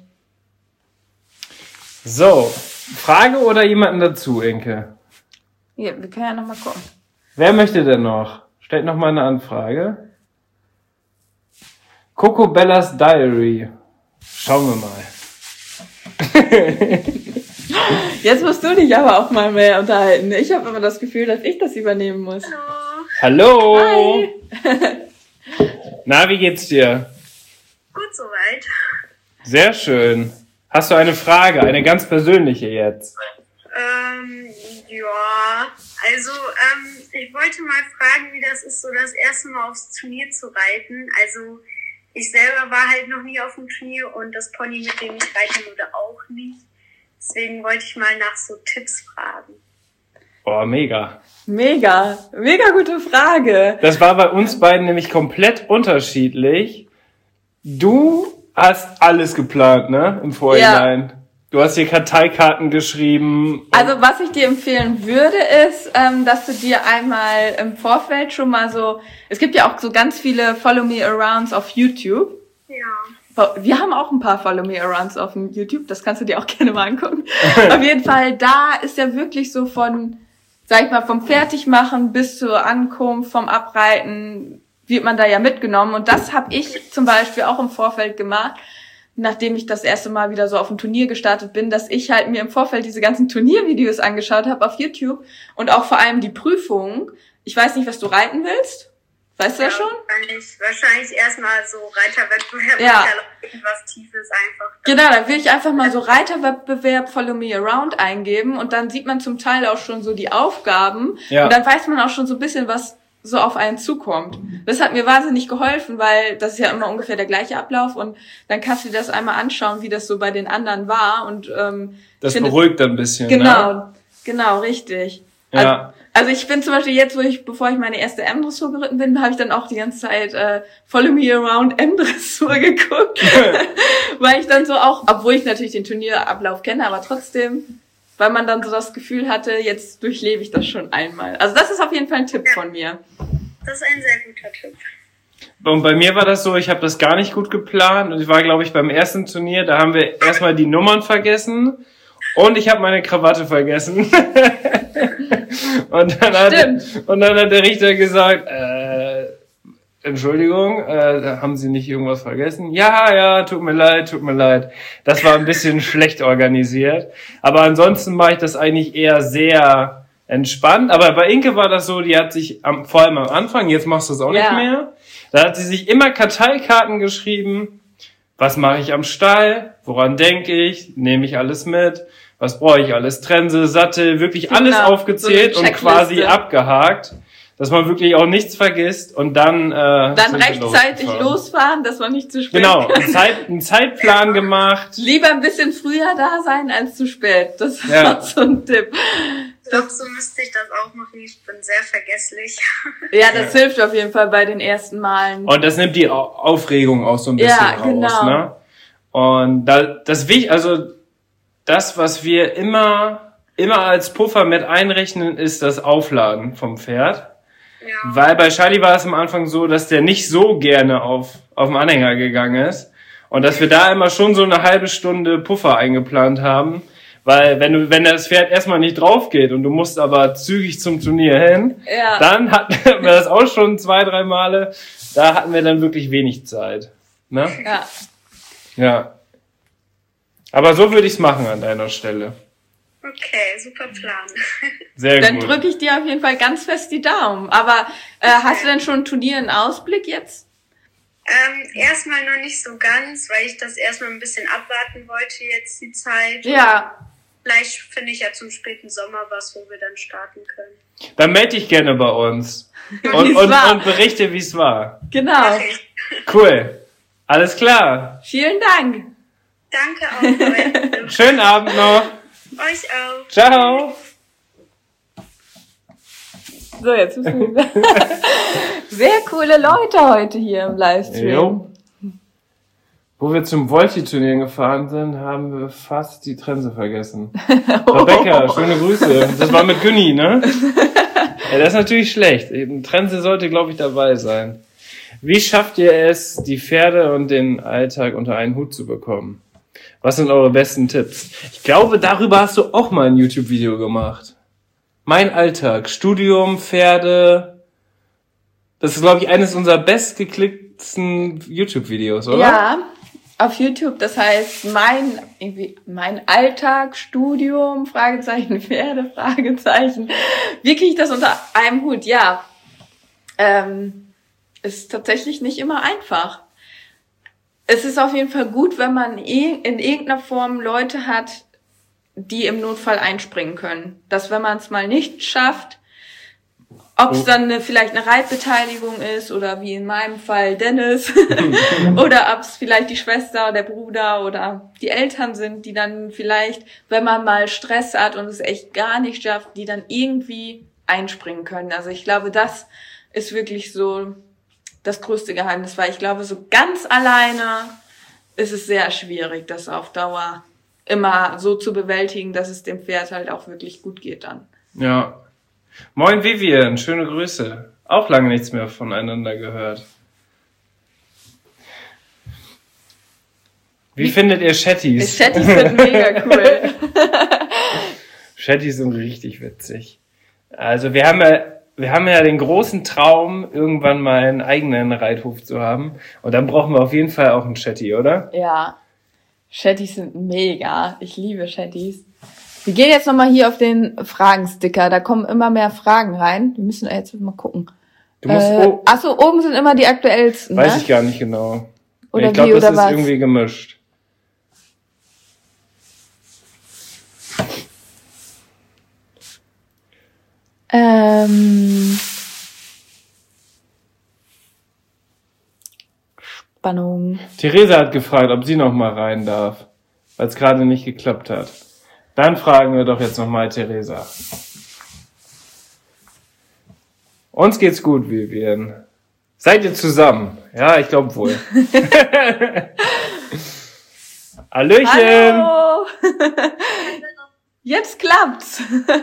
So, Frage oder jemanden dazu, Inke? Ja, wir können ja noch mal gucken. Wer möchte denn noch? Stellt noch mal eine Anfrage. Coco Bellas Diary. Schauen wir mal. Jetzt musst du dich aber auch mal mehr unterhalten. Ich habe immer das Gefühl, dass ich das übernehmen muss. Hallo. Hallo! Hi. Na, wie geht's dir? Gut soweit. Sehr schön. Hast du eine Frage, eine ganz persönliche jetzt? Ähm, ja, also ähm, ich wollte mal fragen, wie das ist, so das erste Mal aufs Turnier zu reiten. Also ich selber war halt noch nie auf dem Turnier und das Pony, mit dem ich reiten würde, auch nicht. Deswegen wollte ich mal nach so Tipps fragen. Oh, mega. Mega, mega gute Frage. Das war bei uns beiden nämlich komplett unterschiedlich. Du hast alles geplant, ne? Im Vorhinein. Du hast dir Karteikarten geschrieben. Also was ich dir empfehlen würde, ist, ähm, dass du dir einmal im Vorfeld schon mal so, es gibt ja auch so ganz viele Follow Me Arounds auf YouTube. Ja. Wir haben auch ein paar Follow Me Arounds auf dem YouTube, das kannst du dir auch gerne mal angucken. Auf jeden Fall, da ist ja wirklich so von, sag ich mal, vom Fertigmachen bis zur Ankunft, vom Abreiten, wird man da ja mitgenommen. Und das habe ich zum Beispiel auch im Vorfeld gemacht, nachdem ich das erste Mal wieder so auf ein Turnier gestartet bin, dass ich halt mir im Vorfeld diese ganzen Turniervideos angeschaut habe auf YouTube und auch vor allem die Prüfungen. Ich weiß nicht, was du reiten willst. Weißt du ja, das schon? Wahrscheinlich, wahrscheinlich erstmal so Reiterwettbewerb, ja. irgendwas Tiefes einfach. Genau, dann will ich einfach mal so Reiterwettbewerb Follow Me Around eingeben und dann sieht man zum Teil auch schon so die Aufgaben ja. und dann weiß man auch schon so ein bisschen, was so auf einen zukommt. Das hat mir wahnsinnig geholfen, weil das ist ja immer ungefähr der gleiche Ablauf und dann kannst du dir das einmal anschauen, wie das so bei den anderen war und ähm, das beruhigt dann ein bisschen. Genau, ne? genau, richtig. Ja. Also, also ich bin zum Beispiel jetzt, wo ich, bevor ich meine erste M-Dressur geritten bin, habe ich dann auch die ganze Zeit äh, Follow Me Around M-Dressur geguckt, weil ich dann so auch, obwohl ich natürlich den Turnierablauf kenne, aber trotzdem, weil man dann so das Gefühl hatte, jetzt durchlebe ich das schon einmal. Also das ist auf jeden Fall ein Tipp von mir. Das ist ein sehr guter Tipp. Und bei mir war das so, ich habe das gar nicht gut geplant und ich war, glaube ich, beim ersten Turnier, da haben wir erstmal die Nummern vergessen und ich habe meine Krawatte vergessen. Und dann, hat, und dann hat der Richter gesagt, äh, Entschuldigung, äh, haben Sie nicht irgendwas vergessen? Ja, ja, tut mir leid, tut mir leid. Das war ein bisschen schlecht organisiert. Aber ansonsten mache ich das eigentlich eher sehr entspannt. Aber bei Inke war das so, die hat sich am, vor allem am Anfang, jetzt machst du es auch ja. nicht mehr, da hat sie sich immer Karteikarten geschrieben. Was mache ich am Stall? Woran denke ich? Nehme ich alles mit? Was brauche ich alles? Trense, Sattel, wirklich genau, alles aufgezählt so und quasi abgehakt, dass man wirklich auch nichts vergisst und dann äh, dann rechtzeitig losfahren, dass man nicht zu spät genau, einen, Zeit, einen Zeitplan gemacht. Lieber ein bisschen früher da sein als zu spät. Das ist ja. auch so ein Tipp. Ich glaube, so müsste ich das auch machen. Ich bin sehr vergesslich. Ja, das ja. hilft auf jeden Fall bei den ersten Malen. Und das nimmt die Aufregung auch so ein bisschen ja, raus. Genau. Ne? Und da, das wichtig, also das, was wir immer, immer als Puffer mit einrechnen, ist das Aufladen vom Pferd. Ja. Weil bei Charlie war es am Anfang so, dass der nicht so gerne auf, auf den Anhänger gegangen ist. Und dass wir da immer schon so eine halbe Stunde Puffer eingeplant haben. Weil wenn du, wenn das Pferd erstmal nicht drauf geht und du musst aber zügig zum Turnier hin, ja. dann hatten wir das auch schon zwei, drei Male. Da hatten wir dann wirklich wenig Zeit. Ne? Ja. Ja. Aber so würde ich es machen an deiner Stelle. Okay, super Plan. Sehr Dann gut. Dann drücke ich dir auf jeden Fall ganz fest die Daumen. Aber äh, hast du denn schon ein Turnier in Ausblick jetzt? Ähm, erstmal noch nicht so ganz, weil ich das erstmal ein bisschen abwarten wollte jetzt die Zeit. Ja. Vielleicht finde ich ja zum späten Sommer was, wo wir dann starten können. Dann melde dich gerne bei uns und, und, und berichte, wie es war. Genau. Okay. Cool. Alles klar. Vielen Dank. Danke auch. Euch. Schönen Abend noch. Euch auch. Ciao. So, jetzt müssen wir. Sehr coole Leute heute hier im Livestream. Jo. Wo wir zum Volti-Turnier gefahren sind, haben wir fast die Trense vergessen. Oh. Rebecca, schöne Grüße. Das war mit Günni, ne? Ja, das ist natürlich schlecht. Trense sollte, glaube ich, dabei sein. Wie schafft ihr es, die Pferde und den Alltag unter einen Hut zu bekommen? Was sind eure besten Tipps? Ich glaube, darüber hast du auch mal ein YouTube-Video gemacht. Mein Alltag, Studium, Pferde. Das ist, glaube ich, eines unserer bestgeklickten YouTube-Videos, oder? Ja, auf YouTube. Das heißt, mein irgendwie mein Alltag, Studium, Fragezeichen, Pferde, Fragezeichen. Wie kriege ich das unter einem Hut? Ja, ähm, ist tatsächlich nicht immer einfach. Es ist auf jeden Fall gut, wenn man in irgendeiner Form Leute hat, die im Notfall einspringen können. Dass wenn man es mal nicht schafft, ob es dann eine, vielleicht eine Reitbeteiligung ist oder wie in meinem Fall Dennis oder ob es vielleicht die Schwester, der Bruder oder die Eltern sind, die dann vielleicht, wenn man mal Stress hat und es echt gar nicht schafft, die dann irgendwie einspringen können. Also ich glaube, das ist wirklich so das größte Geheimnis, weil ich glaube, so ganz alleine ist es sehr schwierig, das auf Dauer immer so zu bewältigen, dass es dem Pferd halt auch wirklich gut geht dann. Ja. Moin Vivian, schöne Grüße. Auch lange nichts mehr voneinander gehört. Wie, Wie findet ihr Chattis? Chattis sind mega cool. Chattis sind richtig witzig. Also wir haben ja, wir haben ja den großen Traum, irgendwann mal einen eigenen Reithof zu haben. Und dann brauchen wir auf jeden Fall auch einen Chatty, oder? Ja. Chattis sind mega. Ich liebe Chattis. Wir gehen jetzt nochmal hier auf den Fragensticker. Da kommen immer mehr Fragen rein. Wir müssen jetzt mal gucken. Du musst äh, oh, achso, oben sind immer die aktuellsten. Weiß ne? ich gar nicht genau. Oder ich glaube, wie, das oder ist was? irgendwie gemischt. Ähm, Spannung. Theresa hat gefragt, ob sie noch mal rein darf, weil es gerade nicht geklappt hat. Dann fragen wir doch jetzt noch mal Theresa. Uns geht's gut, Vivian. Seid ihr zusammen? Ja, ich glaube wohl. Hallöchen! Hallo! Jetzt klappt's.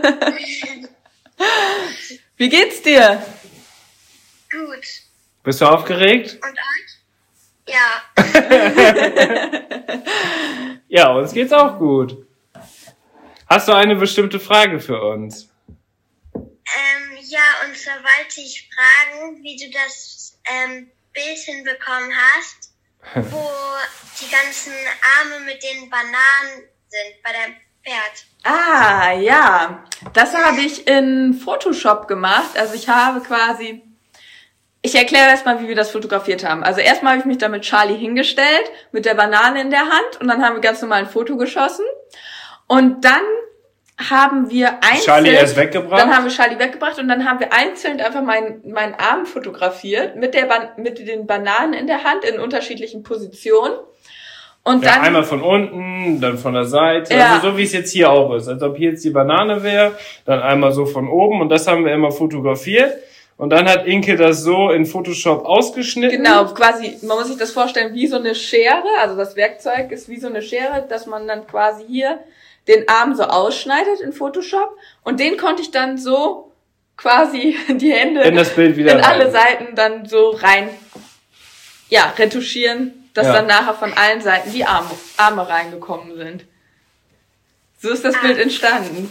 Wie geht's dir? Gut. Bist du aufgeregt? Und euch? Ja. Ja, uns geht's auch gut. Hast du eine bestimmte Frage für uns? Ähm, ja, und zwar wollte ich fragen, wie du das ähm, Bild hinbekommen hast, wo die ganzen Arme mit den Bananen sind bei deinem Pferd. Ah, ja. Das habe ich in Photoshop gemacht. Also ich habe quasi... Ich erkläre erstmal, wie wir das fotografiert haben. Also erstmal habe ich mich da mit Charlie hingestellt, mit der Banane in der Hand, und dann haben wir ganz normal ein Foto geschossen. Und dann haben wir einzeln... Charlie erst weggebracht? Dann haben wir Charlie weggebracht und dann haben wir einzeln einfach meinen meinen Arm fotografiert mit der Ban- mit den Bananen in der Hand in unterschiedlichen Positionen. Und Ja, dann einmal von unten, dann von der Seite, Ja. also so wie es jetzt hier auch ist. Als ob hier jetzt die Banane wäre, dann einmal so von oben, und das haben wir immer fotografiert. Und dann hat Inke das so in Photoshop ausgeschnitten. Genau, quasi, man muss sich das vorstellen wie so eine Schere, also das Werkzeug ist wie so eine Schere, dass man dann quasi hier den Arm so ausschneidet in Photoshop, und den konnte ich dann so quasi die Hände In das Bild wieder in alle rein. Seiten dann so rein, ja, retuschieren, dass Ja. dann nachher von allen Seiten die Arme, Arme reingekommen sind. So ist das Bild entstanden.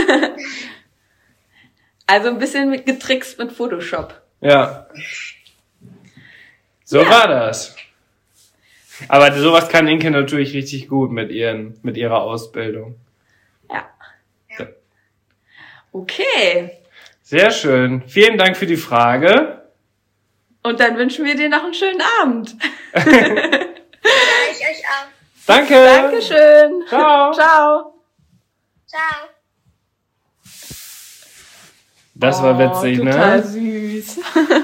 Also ein bisschen mit, getrickst mit Photoshop. Ja. So Ja. war das. Aber sowas kann Inke natürlich richtig gut mit ihren, mit ihrer Ausbildung. Ja. Okay. Sehr schön. Vielen Dank für die Frage. Und dann wünschen wir dir noch einen schönen Abend. Ja, ich euch auch. Danke. Dankeschön. Ciao. Ciao. Ciao. Das war witzig, oh, total ne? süß.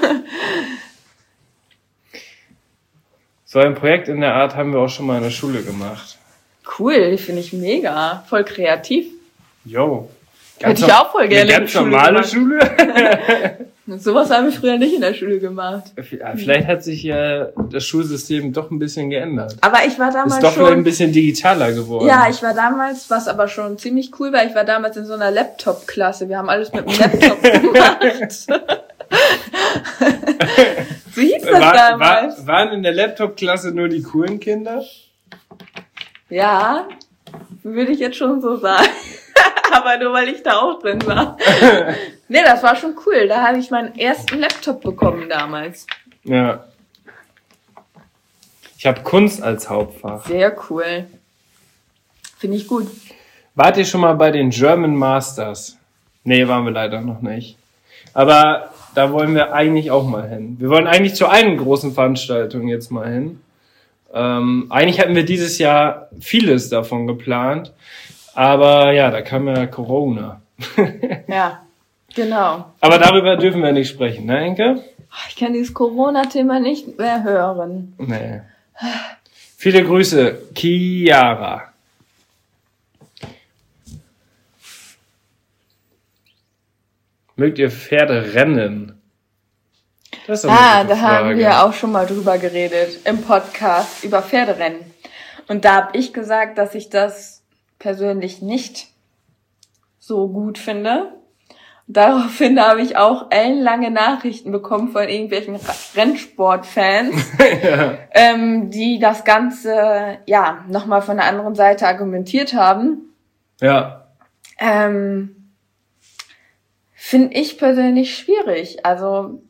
So ein Projekt in der Art haben wir auch schon mal in der Schule gemacht. Cool, finde ich mega. Voll kreativ. Jo. Hätte ich auch voll gerne Eine in ganz der Schule normale gemacht. Schule. Sowas haben wir früher nicht in der Schule gemacht. Vielleicht hat sich ja das Schulsystem doch ein bisschen geändert. Aber ich war damals Ist doch schon... vielleicht ein bisschen digitaler geworden. Ja, ich war damals, was aber schon ziemlich cool war, ich war damals in so einer Laptop-Klasse. Wir haben alles mit dem Laptop gemacht. So hieß das war, damals. war, waren in der Laptop-Klasse nur die coolen Kinder? Ja, würde ich jetzt schon so sagen. Aber nur, weil ich da auch drin war. Nee, das war schon cool. Da habe ich meinen ersten Laptop bekommen damals. Ja. Ich habe Kunst als Hauptfach. Sehr cool. Finde ich gut. Wart ihr schon mal bei den German Masters? Nee, waren wir leider noch nicht. Aber da wollen wir eigentlich auch mal hin. Wir wollen eigentlich zu einer großen Veranstaltung jetzt mal hin. Ähm, eigentlich hatten wir dieses Jahr vieles davon geplant. Aber ja, da kam ja Corona. Ja, genau. Aber darüber dürfen wir nicht sprechen, ne, Enke? Ich kann dieses Corona-Thema nicht mehr hören. Nee. Viele Grüße, Chiara. Mögt ihr Pferde rennen? Das ist doch eine Ah, gute da haben Frage. wir auch schon mal drüber geredet im Podcast über Pferderennen. Und da habe ich gesagt, dass ich das persönlich nicht so gut finde. Daraufhin habe ich auch ellenlange Nachrichten bekommen von irgendwelchen Rennsportfans, ja. ähm, die das Ganze ja nochmal von der anderen Seite argumentiert haben. Ja. Ähm, finde ich persönlich schwierig. Also,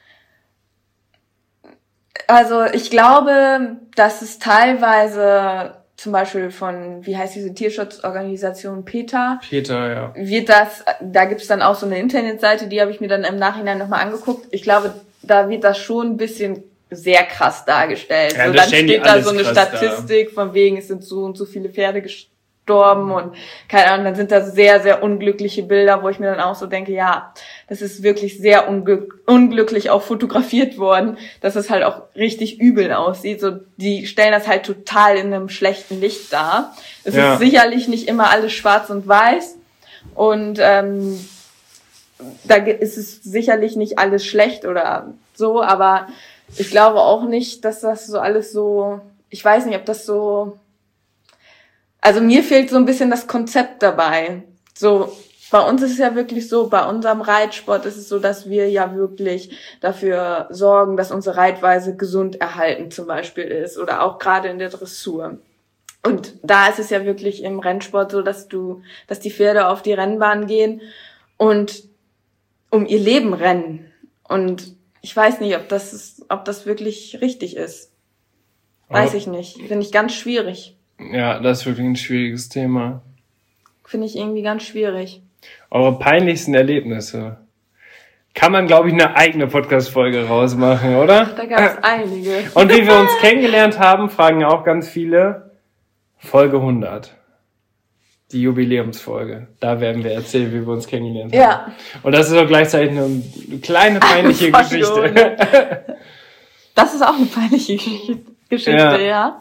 also ich glaube, dass es teilweise zum Beispiel von, wie heißt diese Tierschutzorganisation, PETA? PETA, ja. Wird das, da gibt's dann auch so eine Internetseite, die habe ich mir dann im Nachhinein nochmal angeguckt. Ich glaube, da wird das schon ein bisschen sehr krass dargestellt. Ja, so, dann steht da so eine Statistik da. Von wegen, es sind so und so viele Pferde gestorben und keine Ahnung, dann sind da sehr, sehr unglückliche Bilder, wo ich mir dann auch so denke, ja, das ist wirklich sehr unglück- unglücklich auch fotografiert worden, dass es halt auch richtig übel aussieht. So, die stellen das halt total in einem schlechten Licht dar. Es ja. ist sicherlich nicht immer alles schwarz und weiß und ähm, da ist es sicherlich nicht alles schlecht oder so, aber ich glaube auch nicht, dass das so alles so, ich weiß nicht, ob das so, also mir fehlt so ein bisschen das Konzept dabei. So, bei uns ist es ja wirklich so, bei unserem Reitsport ist es so, dass wir ja wirklich dafür sorgen, dass unsere Reitweise gesund erhalten zum Beispiel ist oder auch gerade in der Dressur. Und da ist es ja wirklich im Rennsport so, dass du, dass die Pferde auf die Rennbahn gehen und um ihr Leben rennen. Und ich weiß nicht, ob das ist, ob das wirklich richtig ist. Weiß Aber ich nicht. Finde ich ganz schwierig. Ja, das ist wirklich ein schwieriges Thema. Finde ich irgendwie ganz schwierig. Eure peinlichsten Erlebnisse. Kann man, glaube ich, eine eigene Podcast-Folge rausmachen, oder? Da gab es einige. Und wie wir uns kennengelernt haben, fragen ja auch ganz viele. Folge hundert. Die Jubiläumsfolge. Da werden wir erzählen, wie wir uns kennengelernt haben. Ja. Und das ist auch gleichzeitig eine kleine peinliche Geschichte. Das ist auch eine peinliche Geschichte, ja. ja.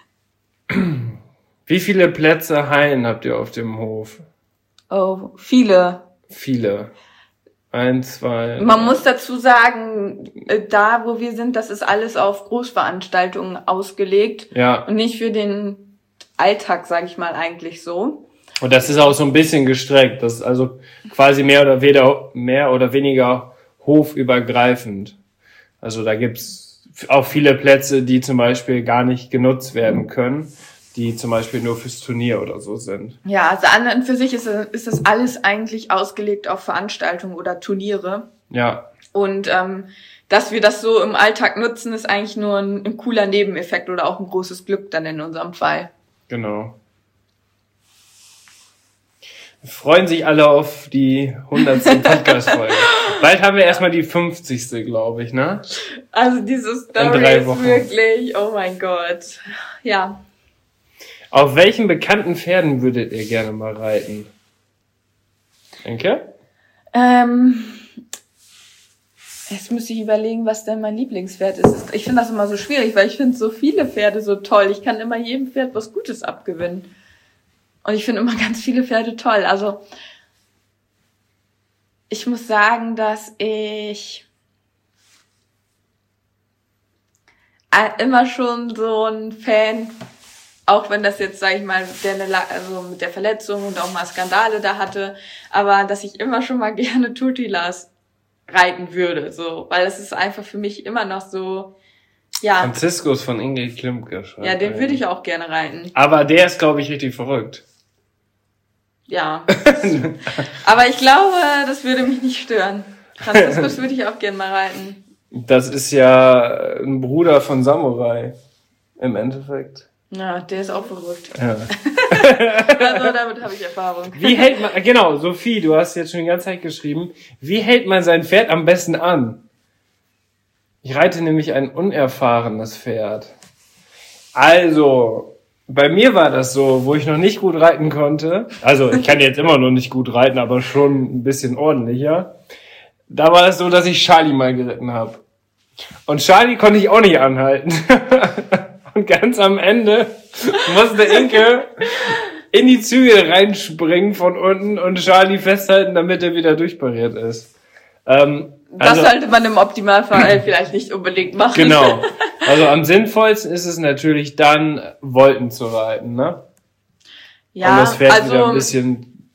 Wie viele Plätze Hallen habt ihr auf dem Hof? Oh, viele. Viele. Ein, zwei. Man muss dazu sagen, da wo wir sind, das ist alles auf Großveranstaltungen ausgelegt. Ja. Und nicht für den Alltag, sage ich mal, eigentlich so. Und das ist auch so ein bisschen gestreckt. Das ist also quasi mehr oder weniger, mehr oder weniger hofübergreifend. Also da gibt's auch viele Plätze, die zum Beispiel gar nicht genutzt werden können, die zum Beispiel nur fürs Turnier oder so sind. Ja, also an und für sich ist, ist das alles eigentlich ausgelegt auf Veranstaltungen oder Turniere. Ja. Und ähm, dass wir das so im Alltag nutzen, ist eigentlich nur ein, ein cooler Nebeneffekt oder auch ein großes Glück dann in unserem Fall. Genau. Wir freuen sich alle auf die hundertste Podcast-Folge. Bald haben wir erstmal die fünfzigste, glaube ich, ne? Also diese Story ist wirklich, oh mein Gott. Ja. Auf welchen bekannten Pferden würdet ihr gerne mal reiten? Enke? Ähm, jetzt müsste ich überlegen, was denn mein Lieblingspferd ist. Ich finde das immer so schwierig, weil ich finde so viele Pferde so toll. Ich kann immer jedem Pferd was Gutes abgewinnen. Und ich finde immer ganz viele Pferde toll. Also ich muss sagen, dass ich immer schon so ein Fan, auch wenn das jetzt, sage ich mal, mit der, also mit der Verletzung und auch mal Skandale da hatte, aber dass ich immer schon mal gerne Tutilas reiten würde, so, weil es ist einfach für mich immer noch so, ja. Franziskus von Ingrid Klimke. Ja, den würde ich auch gerne reiten. Aber der ist, glaube ich, richtig verrückt. Ja. Aber ich glaube, das würde mich nicht stören. Franziskus würde ich auch gerne mal reiten. Das ist ja ein Bruder von Samurai. Im Endeffekt. Ja, der ist auch verrückt. Ja. Also damit habe ich Erfahrung. Wie hält man, genau, Sophie, du hast jetzt schon die ganze Zeit geschrieben, wie hält man sein Pferd am besten an? Ich reite nämlich ein unerfahrenes Pferd. Also, bei mir war das so, wo ich noch nicht gut reiten konnte. Also, ich kann jetzt immer noch nicht gut reiten, aber schon ein bisschen ordentlicher. Da war es so, dass ich Charlie mal geritten habe. Und Charlie konnte ich auch nicht anhalten. Und ganz am Ende musste Inke in die Zügel reinspringen von unten und Charlie festhalten, damit er wieder durchpariert ist. Ähm, das also, sollte man im Optimalfall vielleicht nicht unbedingt machen. Genau. Also am sinnvollsten ist es natürlich dann, Volten zu reiten, ne? Ja, um das Pferd also wieder ein bisschen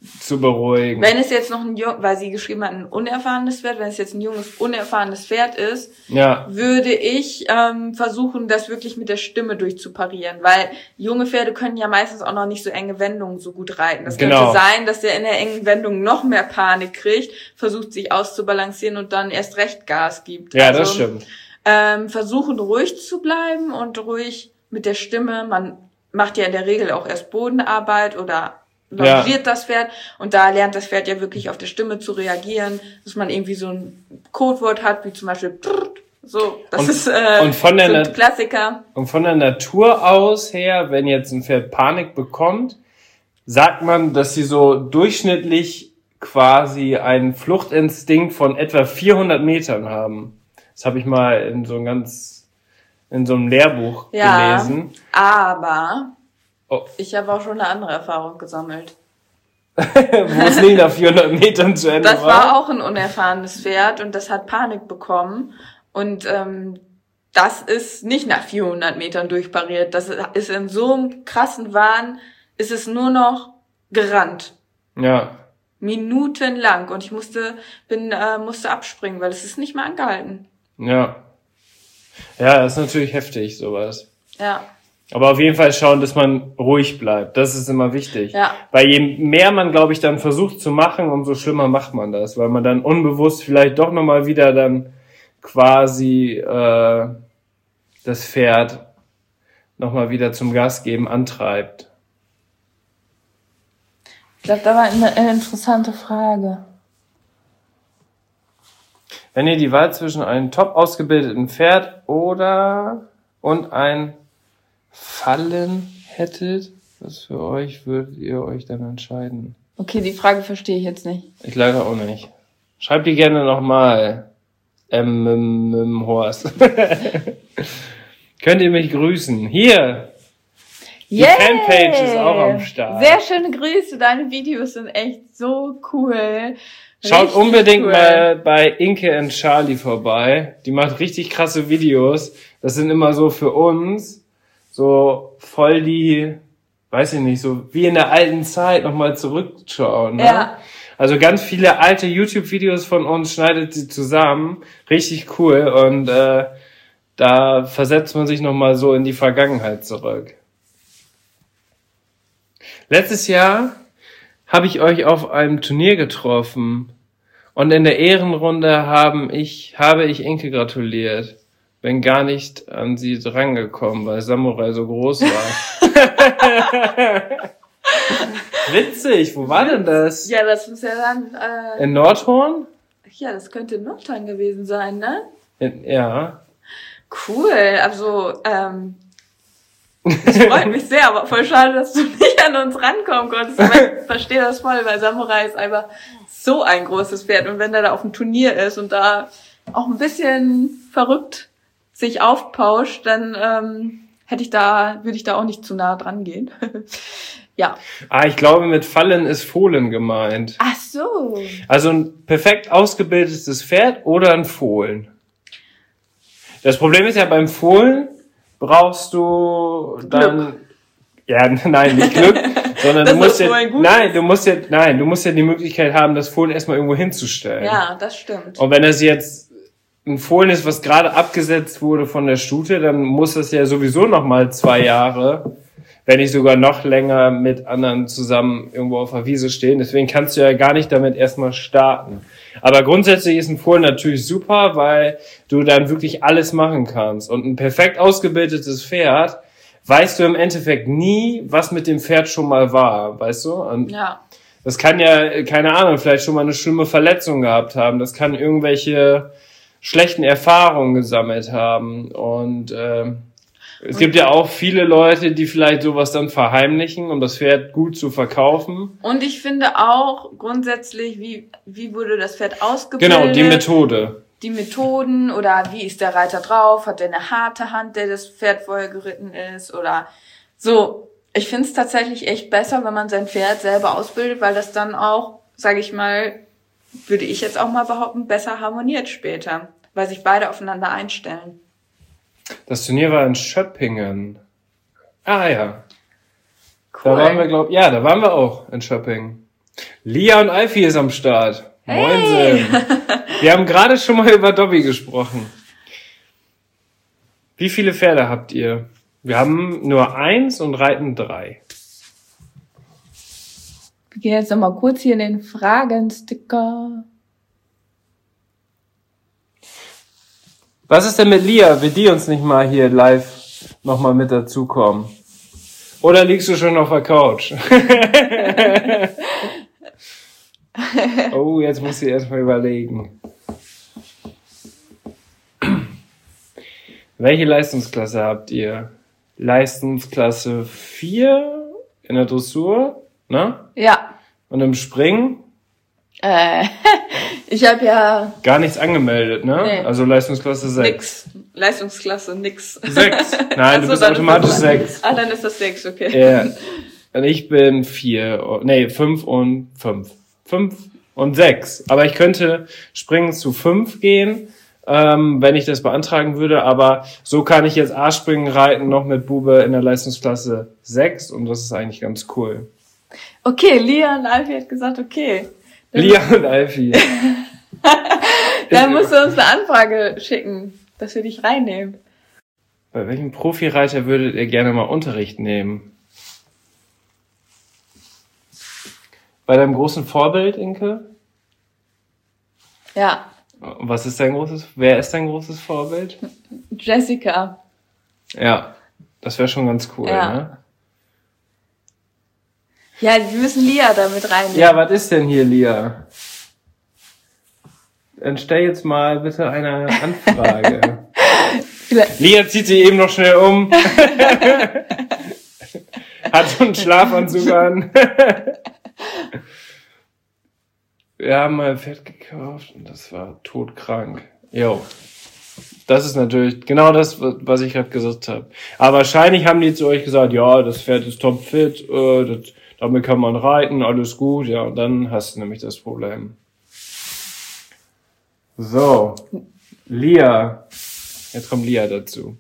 zu beruhigen. Wenn es jetzt noch ein jung, weil sie geschrieben hat, ein unerfahrenes Pferd, wenn es jetzt ein junges, unerfahrenes Pferd ist, ja. würde ich ähm, versuchen, das wirklich mit der Stimme durchzuparieren, weil junge Pferde können ja meistens auch noch nicht so enge Wendungen so gut reiten. Das genau. könnte sein, dass der in der engen Wendung noch mehr Panik kriegt, versucht sich auszubalancieren und dann erst recht Gas gibt. Ja, also, das stimmt. Ähm, versuchen ruhig zu bleiben und ruhig mit der Stimme, man macht ja in der Regel auch erst Bodenarbeit oder longiert ja. das Pferd und da lernt das Pferd ja wirklich auf der Stimme zu reagieren, dass man irgendwie so ein Codewort hat, wie zum Beispiel so, das und, ist äh, und von der so ein Na- Klassiker. Und von der Natur aus her, wenn jetzt ein Pferd Panik bekommt, sagt man, dass sie so durchschnittlich quasi einen Fluchtinstinkt von etwa vierhundert Metern haben. Das habe ich mal in so einem ganz, in so einem Lehrbuch ja, gelesen. Aber oh. ich habe auch schon eine andere Erfahrung gesammelt. Wo es nicht nach vierhundert Metern zu Ende das war. Das war auch ein unerfahrenes Pferd und das hat Panik bekommen. Und ähm, das ist nicht nach vierhundert Metern durchpariert. Das ist in so einem krassen Wahn, ist es nur noch gerannt. Ja. Minutenlang. Und ich musste, bin, äh, musste abspringen, weil es ist nicht mehr angehalten. Ja. Ja, das ist natürlich heftig, sowas. Ja. Aber auf jeden Fall schauen, dass man ruhig bleibt. Das ist immer wichtig. Ja. Weil je mehr man, glaube ich, dann versucht zu machen, umso schlimmer macht man das. Weil man dann unbewusst vielleicht doch nochmal wieder dann quasi äh, das Pferd nochmal wieder zum Gas geben antreibt. Ich glaube, da war eine interessante Frage. Wenn ihr die Wahl zwischen einem top ausgebildeten Pferd oder und ein Fallen hättet, was für euch würdet ihr euch dann entscheiden? Okay, die Frage verstehe ich jetzt nicht. Ich leider auch nicht. Schreibt die gerne nochmal. Ähm, ähm, ähm, Horst. Könnt ihr mich grüßen? Hier! Die Yay! Fanpage ist auch am Start. Sehr schöne Grüße, deine Videos sind echt so cool. Schaut Richtig unbedingt cool. mal bei Inke and Charlie vorbei. Die macht richtig krasse Videos. Das sind immer so für uns so voll die, weiß ich nicht, so wie in der alten Zeit nochmal zurückschauen. Ne? Ja. Also ganz viele alte YouTube-Videos von uns schneidet sie zusammen. Richtig cool. Und äh, da versetzt man sich nochmal so in die Vergangenheit zurück. Letztes Jahr habe ich euch auf einem Turnier getroffen. Und in der Ehrenrunde haben ich, habe ich Inke gratuliert. Bin gar nicht an sie drangekommen, weil Samurai so groß war. Witzig, wo war denn das? Ja, das muss ja dann... Äh, In Nordhorn? ja, das könnte in Nordhorn gewesen sein, ne? In, ja. Cool, also ähm, das freut mich sehr, aber voll schade, dass du nicht an uns rankommen konntest. Aber ich verstehe das voll, weil Samurai ist einfach so ein großes Pferd. Und wenn er da auf dem Turnier ist und da auch ein bisschen verrückt sich aufpauscht, dann ähm, hätte ich da, würde ich da auch nicht zu nah dran gehen. Ja. Ah, ich glaube, mit Fallen ist Fohlen gemeint. Ach so. Also ein perfekt ausgebildetes Pferd oder ein Fohlen. Das Problem ist ja, beim Fohlen brauchst du dann... Glück. Ja, nein, nicht Glück, sondern Das du musst ist ja, Fohlen gut nein, ist. du musst ja, nein, du musst ja die Möglichkeit haben, das Fohlen erstmal irgendwo hinzustellen. Ja, das stimmt. Und wenn das jetzt ein Fohlen ist, was gerade abgesetzt wurde von der Stute, dann muss das ja sowieso noch mal zwei Jahre, wenn nicht sogar noch länger mit anderen zusammen irgendwo auf der Wiese stehen. Deswegen kannst du ja gar nicht damit erstmal starten. Aber grundsätzlich ist ein Fohlen natürlich super, weil du dann wirklich alles machen kannst. Und ein perfekt ausgebildetes Pferd, weißt du im Endeffekt nie, was mit dem Pferd schon mal war, weißt du? Und Ja. das kann ja, keine Ahnung, vielleicht schon mal eine schlimme Verletzung gehabt haben. Das kann irgendwelche schlechten Erfahrungen gesammelt haben. Und äh, es gibt ja auch viele Leute, die vielleicht sowas dann verheimlichen, um das Pferd gut zu verkaufen. Und ich finde auch grundsätzlich, wie, wie wurde das Pferd ausgebildet? Genau, die Methode. Die Methoden oder wie ist der Reiter drauf? Hat der eine harte Hand, der das Pferd vorher geritten ist? Oder so. Ich finde es tatsächlich echt besser, wenn man sein Pferd selber ausbildet, weil das dann auch, sage ich mal, würde ich jetzt auch mal behaupten, besser harmoniert später, weil sich beide aufeinander einstellen. Das Turnier war in Schöppingen. Ah ja. Cool. Da waren wir, glaub, ja, da waren wir auch in Schöppingen. Lia und Alfie ist am Start. Hey. Moinsen. Wir haben gerade schon mal über Dobby gesprochen. Wie viele Pferde habt ihr? Wir haben nur eins und reiten drei. Wir gehen jetzt nochmal kurz hier in den Fragensticker. Was ist denn mit Lia? Will die uns nicht mal hier live nochmal mit dazukommen? Oder liegst du schon auf der Couch? Oh, jetzt muss ich erstmal überlegen. Welche Leistungsklasse habt ihr? Leistungsklasse vier in der Dressur, ne? Ja. Und im Springen? Äh, ich habe ja Gar nichts angemeldet, ne? Nee. Also Leistungsklasse sechs. nix. Leistungsklasse nix. sechs? Nein, du Ach so, bist dann automatisch ist das- sechs. Ah, dann ist das sechs, okay. Ja. Und ich bin vier, nee, fünf und fünf. Fünf und sechs. Aber ich könnte springen zu fünf gehen, ähm, wenn ich das beantragen würde. Aber so kann ich jetzt A-Springen reiten, noch mit Bube in der Leistungsklasse sechs. Und das ist eigentlich ganz cool. Okay, Lia und Alfie hat gesagt, okay. Dann, Lia und Alfie. dann musst du uns eine Anfrage schicken, dass wir dich reinnehmen. Bei welchem Profireiter würdet ihr gerne mal Unterricht nehmen? Bei deinem großen Vorbild, Inke? Ja, Was ist dein großes, wer ist dein großes Vorbild? Jessica. Ja, das wäre schon ganz cool, Ja. ne? Ja, wir müssen Lia da mit reinnehmen. Ja, was ist denn hier, Lia? Dann stell jetzt mal bitte eine Anfrage. Vielleicht- Lia zieht sich eben noch schnell um. Hat so einen Schlafanzug an. Wir haben mal ein Pferd gekauft und das war todkrank. Jo. Das ist natürlich genau das, was ich gerade gesagt habe. Aber wahrscheinlich haben die zu euch gesagt, ja, das Pferd ist topfit, äh, das, damit kann man reiten, alles gut. Ja, und dann hast du nämlich das Problem. So. Lia. Jetzt kommt Lia dazu.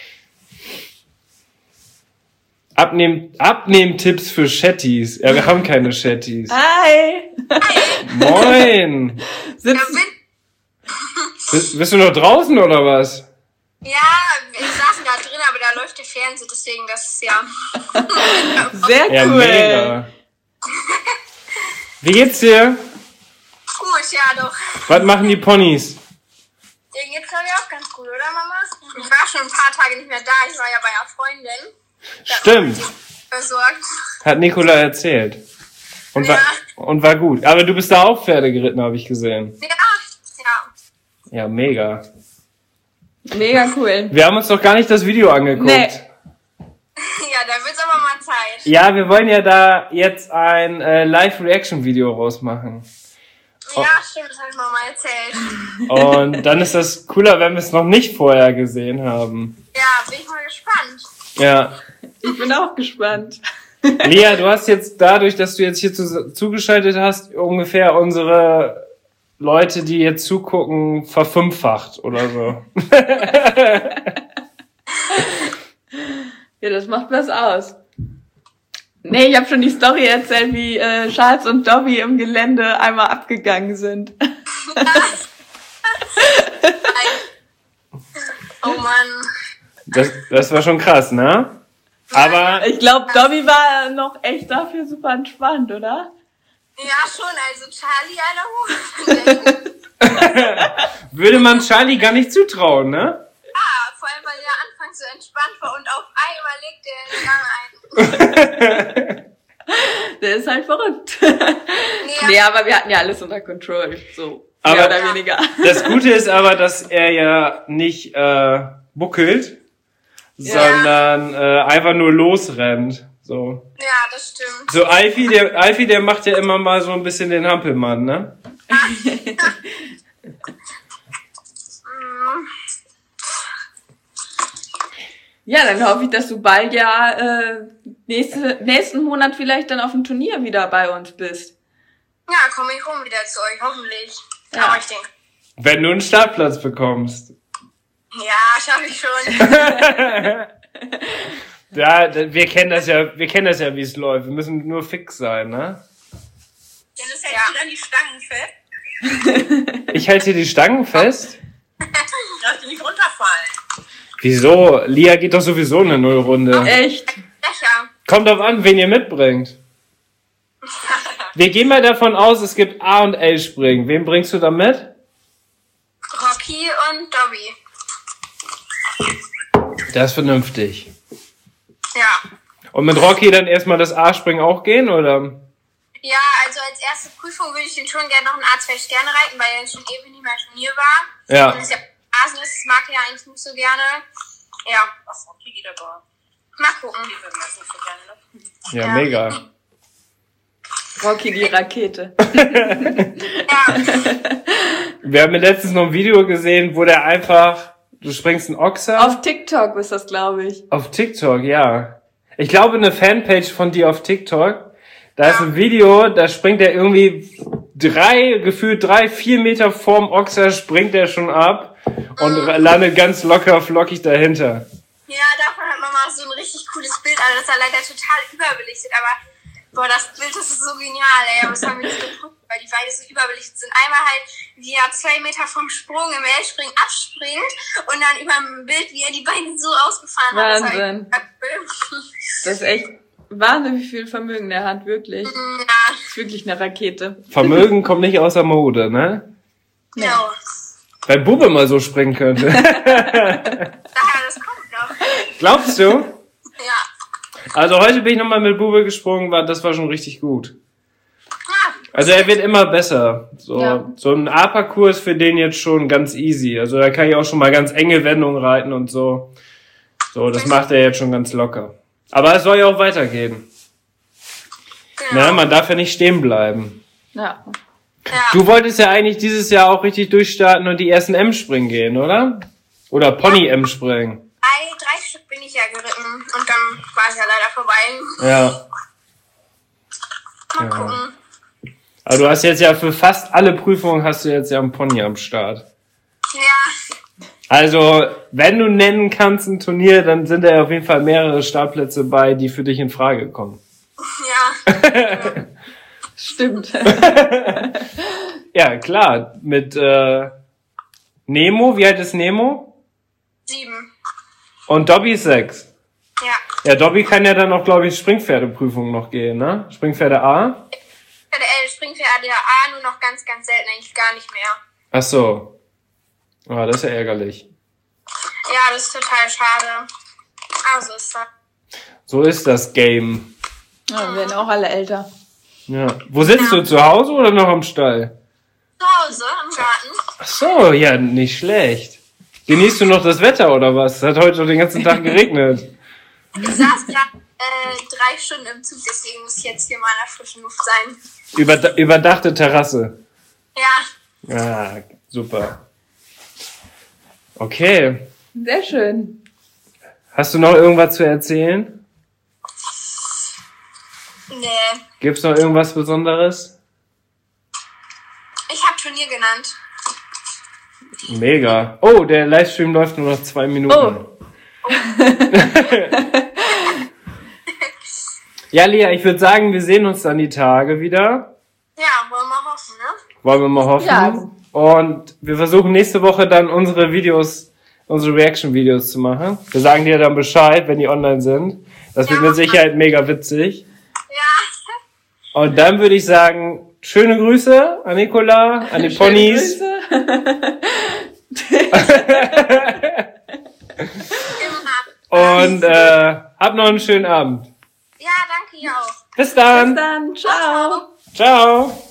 Abnehm, Abnehmtipps für Chattis. Ja, wir haben keine Chattis. Hi! Moin! Ja, Sitzen, bin, Bist, bist du noch draußen oder was? ja, wir saßen da drin, aber da läuft der Fernseher, deswegen das ist ja. sehr Ja, cool. mega. Wie geht's dir? Gut, ja doch. Was machen die Ponys? Dir geht's glaube ich auch ganz gut, oder Mama? Ich war schon ein paar Tage nicht mehr da, ich war ja bei einer Freundin. Da Stimmt. Versorgt. Hat Nicola erzählt. Und war, und war gut. Aber du bist da auch Pferde geritten, habe ich gesehen. Ja, ja. Ja, mega. Mega cool. Wir haben uns doch gar nicht das Video angeguckt. Nee. Ja, da wird's aber mal Zeit. Ja, wir wollen ja da jetzt ein äh, Live-Reaction-Video rausmachen. Ja, stimmt, das habe ich Mama erzählt. Und dann ist das cooler, wenn wir es noch nicht vorher gesehen haben. Ja, bin ich mal gespannt. Ja. Ich bin auch gespannt. Lia, du hast jetzt dadurch, dass du jetzt hier zu, zugeschaltet hast, ungefähr unsere Leute, die jetzt zugucken, verfünffacht oder so. Ja, das macht was aus. Nee, ich habe schon die Story erzählt, wie äh, Charles und Dobby im Gelände einmal abgegangen sind. Oh Mann. Das, das war schon krass, ne? Aber Ich glaube, Dobby war noch echt dafür super entspannt, oder? Ja, schon, also Charlie, Alter, würde man Charlie gar nicht zutrauen, ne? ja, vor allem, weil der Anfang so entspannt war und auf einmal legt er den Gang ein. Der ist halt verrückt. Nee, Nee, aber wir hatten ja alles unter Control, so Aber- mehr oder weniger. Das Gute ist aber, dass er ja nicht äh, buckelt, Ja. sondern äh, einfach nur losrennt. So. ja, das stimmt. So Alfie, der Alfie, der macht ja immer mal so ein bisschen den Hampelmann, ne? Ja, dann hoffe ich, dass du bald ja äh, nächste, nächsten Monat vielleicht dann auf dem Turnier wieder bei uns bist. Ja, komme ich rum wieder zu euch, hoffentlich. Ja. Ja, aber ich denke, Wenn du einen Startplatz bekommst. ja, schaffe ich schon. Ja, da- wir kennen das ja, wir kennen das ja, wie es läuft. Wir müssen nur fix sein, ne? an die Stangen fest. Ich halte hier die Stangen fest? Darfst du nicht runterfallen. Wieso? Lia geht doch sowieso eine Nullrunde. Echt? Sicher. Kommt drauf an, wen ihr mitbringt. Wir gehen mal davon aus, es gibt A- und L-Springen. Wen bringst du da mit? Rocky und Dobby. Das ist vernünftig. Ja. Und mit Rocky dann erstmal das A-Springen auch gehen, oder? Ja, also als erste Prüfung würde ich den schon gerne noch ein A zwei Sterne reiten, weil er schon ewig nicht mehr Turnier war. Ja. Und es ja Asen ist, das mag er ja eigentlich nicht so gerne. Ja. Was, Rocky geht aber. Mal gucken. Die würden das nicht so gerne, ne? Ja, Ja. mega. Rocky die Rakete. Ja. Wir haben ja letztens noch ein Video gesehen, wo der einfach, du springst einen Ochser. Auf TikTok ist das, glaube ich. Auf TikTok, ja. Ich glaube, eine Fanpage von dir auf TikTok, da ist ein Video, da springt er irgendwie drei, gefühlt drei, vier Meter vorm Ochser, springt er schon ab und landet ganz locker flockig dahinter. Ja, davon hat man mal so ein richtig cooles Bild, also das ist ja leider total überbelichtet, aber boah, das Bild, das ist so genial, ey, aber das haben wir nicht geguckt, weil die beide so überbelichtet sind. Einmal halt, wie er zwei Meter vom Sprung im L-Springen abspringt und dann über dem Bild, wie er die Beine so ausgefahren hat. Wahnsinn. Das, war Das ist echt Wahnsinn, wie viel Vermögen der hat, wirklich. ja, Das ist wirklich eine Rakete. Vermögen kommt nicht außer Mode, ne? genau. Wenn Bube mal so springen könnte. Daher, das kommt noch. Glaubst du? Ja. Also heute bin ich nochmal mit Bube gesprungen, war, das war schon richtig gut. Ah, Also er wird immer besser. So, Ja. so ein A-Parcours für den jetzt schon ganz easy. Also da kann ich auch schon mal ganz enge Wendungen reiten und so. So, das macht er jetzt schon ganz locker. Aber es soll ja auch weitergehen. genau. Ne, man darf ja nicht stehen bleiben. Ja. Ja. Du wolltest ja eigentlich dieses Jahr auch richtig durchstarten und die ersten M-Springen gehen, oder? Oder Pony-M-Springen. Drei, drei Stück bin ich ja geritten und dann war es ja leider vorbei. Ja. Mal Ja. gucken. Aber du hast jetzt ja für fast alle Prüfungen hast du jetzt ja einen Pony am Start. Ja, Also, wenn du nennen kannst ein Turnier, dann sind da auf jeden Fall mehrere Startplätze bei, die für dich in Frage kommen. ja. Stimmt. Ja, klar. Mit äh, Nemo, wie alt ist Nemo? Sieben. Und Dobby ist sechs. Ja. Ja, Dobby kann ja dann auch, glaube ich, Springpferdeprüfung noch gehen, ne? Springpferde A? Für der L Springpferde A nur noch ganz, ganz selten, eigentlich gar nicht mehr. Ach so. Ah, das ist ja ärgerlich. Ja, das ist total schade. Also ist das. So ist das Game. Ja, wir werden auch alle älter. Ja. Wo sitzt du? Zu Hause oder noch am Stall? Zu Hause im Garten. Ach so, ja, nicht schlecht. Genießt du noch das Wetter oder was? Es hat heute schon den ganzen Tag geregnet. Ich saß gerade äh, drei Stunden im Zug, deswegen muss ich jetzt hier mal in der frischen Luft sein. Überda- überdachte Terrasse. Ja. Ah, super. Okay. Sehr schön. Hast du noch irgendwas zu erzählen? Nee. Gibt's noch irgendwas Besonderes? Ich hab Turnier genannt. Mega. Oh, der Livestream läuft nur noch zwei Minuten. Oh. Ja, Lia, ich würde sagen, wir sehen uns dann die Tage wieder. Ja, wollen wir hoffen, ne? Wollen wir mal hoffen. Ja. Und wir versuchen nächste Woche dann unsere Videos, unsere Reaction-Videos zu machen. Wir sagen dir dann Bescheid, wenn die online sind. Das wird Ja. mit Sicherheit mega witzig. Ja. Und dann würde ich sagen, schöne Grüße an Nicola, an die Schöne Ponys. Grüße. Immer. Und äh, hab noch einen schönen Abend. Ja, danke, ihr auch. Bis dann. Bis dann. Ciao. Ciao.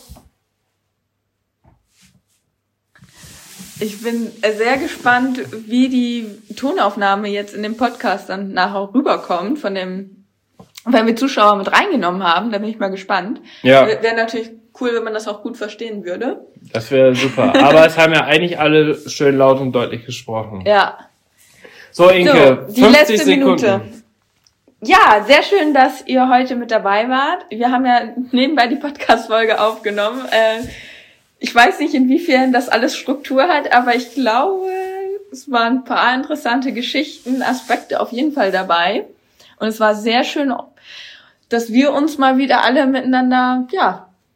Ich bin sehr gespannt, wie die Tonaufnahme jetzt in dem Podcast dann nachher rüberkommt, von dem, wenn wir Zuschauer mit reingenommen haben. Da bin ich mal gespannt. Ja. Wäre natürlich cool, wenn man das auch gut verstehen würde. Das wäre super. Aber es haben ja eigentlich alle schön laut und deutlich gesprochen. Ja. So, Inke, So, die fünfzig letzte Sekunden. Minute. Ja, sehr schön, dass ihr heute mit dabei wart. Wir haben ja nebenbei die Podcast-Folge aufgenommen. Äh, ich weiß nicht, inwiefern das alles Struktur hat, aber ich glaube, es waren ein paar interessante Geschichten, Aspekte auf jeden Fall dabei. Und es war sehr schön, dass wir uns mal wieder alle miteinander, ja,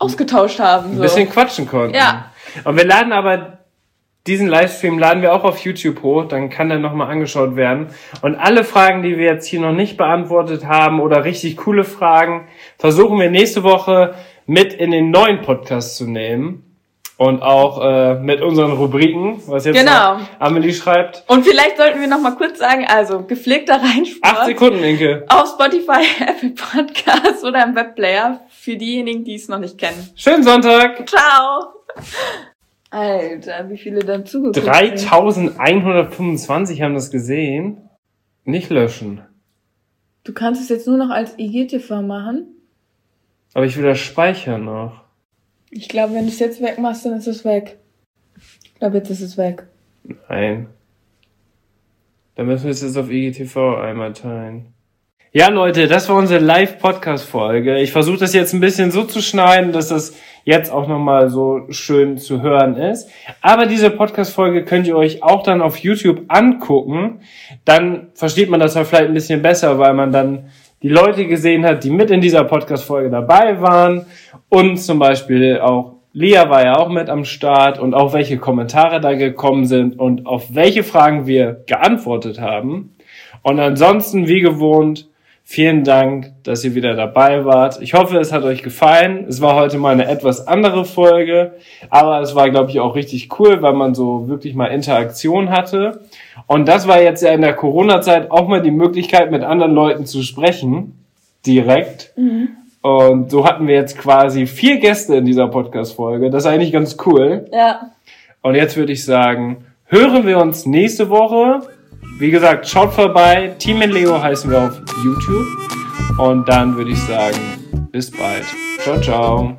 ausgetauscht haben. ein So. bisschen quatschen konnten. Ja. Und wir laden aber diesen Livestream laden wir auch auf YouTube hoch, dann kann der nochmal angeschaut werden. Und alle Fragen, die wir jetzt hier noch nicht beantwortet haben oder richtig coole Fragen, versuchen wir nächste Woche mit in den neuen Podcast zu nehmen. Und auch äh, mit unseren Rubriken, was jetzt Genau. Amelie schreibt. Und vielleicht sollten wir noch mal kurz sagen, also gepflegter Reinsport. Acht Sekunden, Inke. Auf Spotify, Apple Podcasts oder im Webplayer. Für diejenigen, die es noch nicht kennen. Schönen Sonntag. Ciao. Alter, wie viele dann zugeguckt haben. dreitausendeinhundertfünfundzwanzig haben das gesehen. Nicht löschen. Du kannst es jetzt nur noch als I G T V machen. Aber ich will das speichern noch. Ich glaube, wenn du es jetzt wegmachst, dann ist es weg. Ich glaube, jetzt ist es weg. Nein. Dann müssen wir es jetzt auf I G T V einmal teilen. Ja, Leute, das war unsere Live-Podcast-Folge. Ich versuche das jetzt ein bisschen so zu schneiden, dass das jetzt auch nochmal so schön zu hören ist. Aber diese Podcast-Folge könnt ihr euch auch dann auf YouTube angucken. Dann versteht man das ja vielleicht ein bisschen besser, weil man dann die Leute gesehen hat, die mit in dieser Podcast-Folge dabei waren. Und zum Beispiel auch Lia war ja auch mit am Start und auch welche Kommentare da gekommen sind und auf welche Fragen wir geantwortet haben. Und ansonsten, wie gewohnt, vielen Dank, dass ihr wieder dabei wart. Ich hoffe, es hat euch gefallen. Es war heute mal eine etwas andere Folge, aber es war, glaube ich, auch richtig cool, weil man so wirklich mal Interaktion hatte. Und das war jetzt ja in der Corona-Zeit auch mal die Möglichkeit, mit anderen Leuten zu sprechen, direkt. Mhm. Und so hatten wir jetzt quasi vier Gäste in dieser Podcast-Folge. Das ist eigentlich ganz cool. Ja. Und jetzt würde ich sagen, hören wir uns nächste Woche. Wie gesagt, schaut vorbei. Team in Leo heißen wir auf YouTube. Und dann würde ich sagen, bis bald. Ciao, ciao.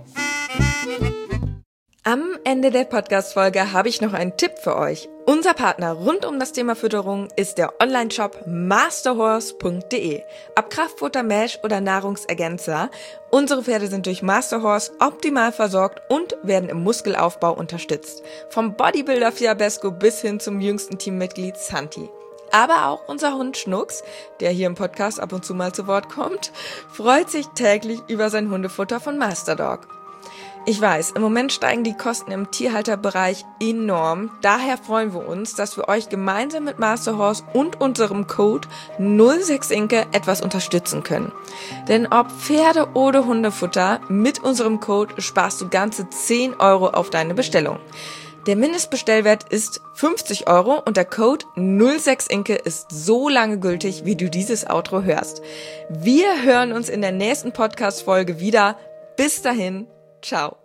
Am Ende der Podcast-Folge habe ich noch einen Tipp für euch. Unser Partner rund um das Thema Fütterung ist der Online-Shop masterhorse punkt de. Ob Kraftfutter, Mesh oder Nahrungsergänzer, unsere Pferde sind durch Masterhorse optimal versorgt und werden im Muskelaufbau unterstützt. Vom Bodybuilder Fiabesco bis hin zum jüngsten Teammitglied Santi. Aber auch unser Hund Schnucks, der hier im Podcast ab und zu mal zu Wort kommt, freut sich täglich über sein Hundefutter von Masterdog. Ich weiß, im Moment steigen die Kosten im Tierhalterbereich enorm. Daher freuen wir uns, dass wir euch gemeinsam mit Masterhorse und unserem Code null sechs Inke etwas unterstützen können. Denn ob Pferde- oder Hundefutter, mit unserem Code sparst du ganze zehn Euro auf deine Bestellung. Der Mindestbestellwert ist fünfzig Euro und der Code null sechs Inke ist so lange gültig, wie du dieses Outro hörst. Wir hören uns in der nächsten Podcast-Folge wieder. Bis dahin, ciao.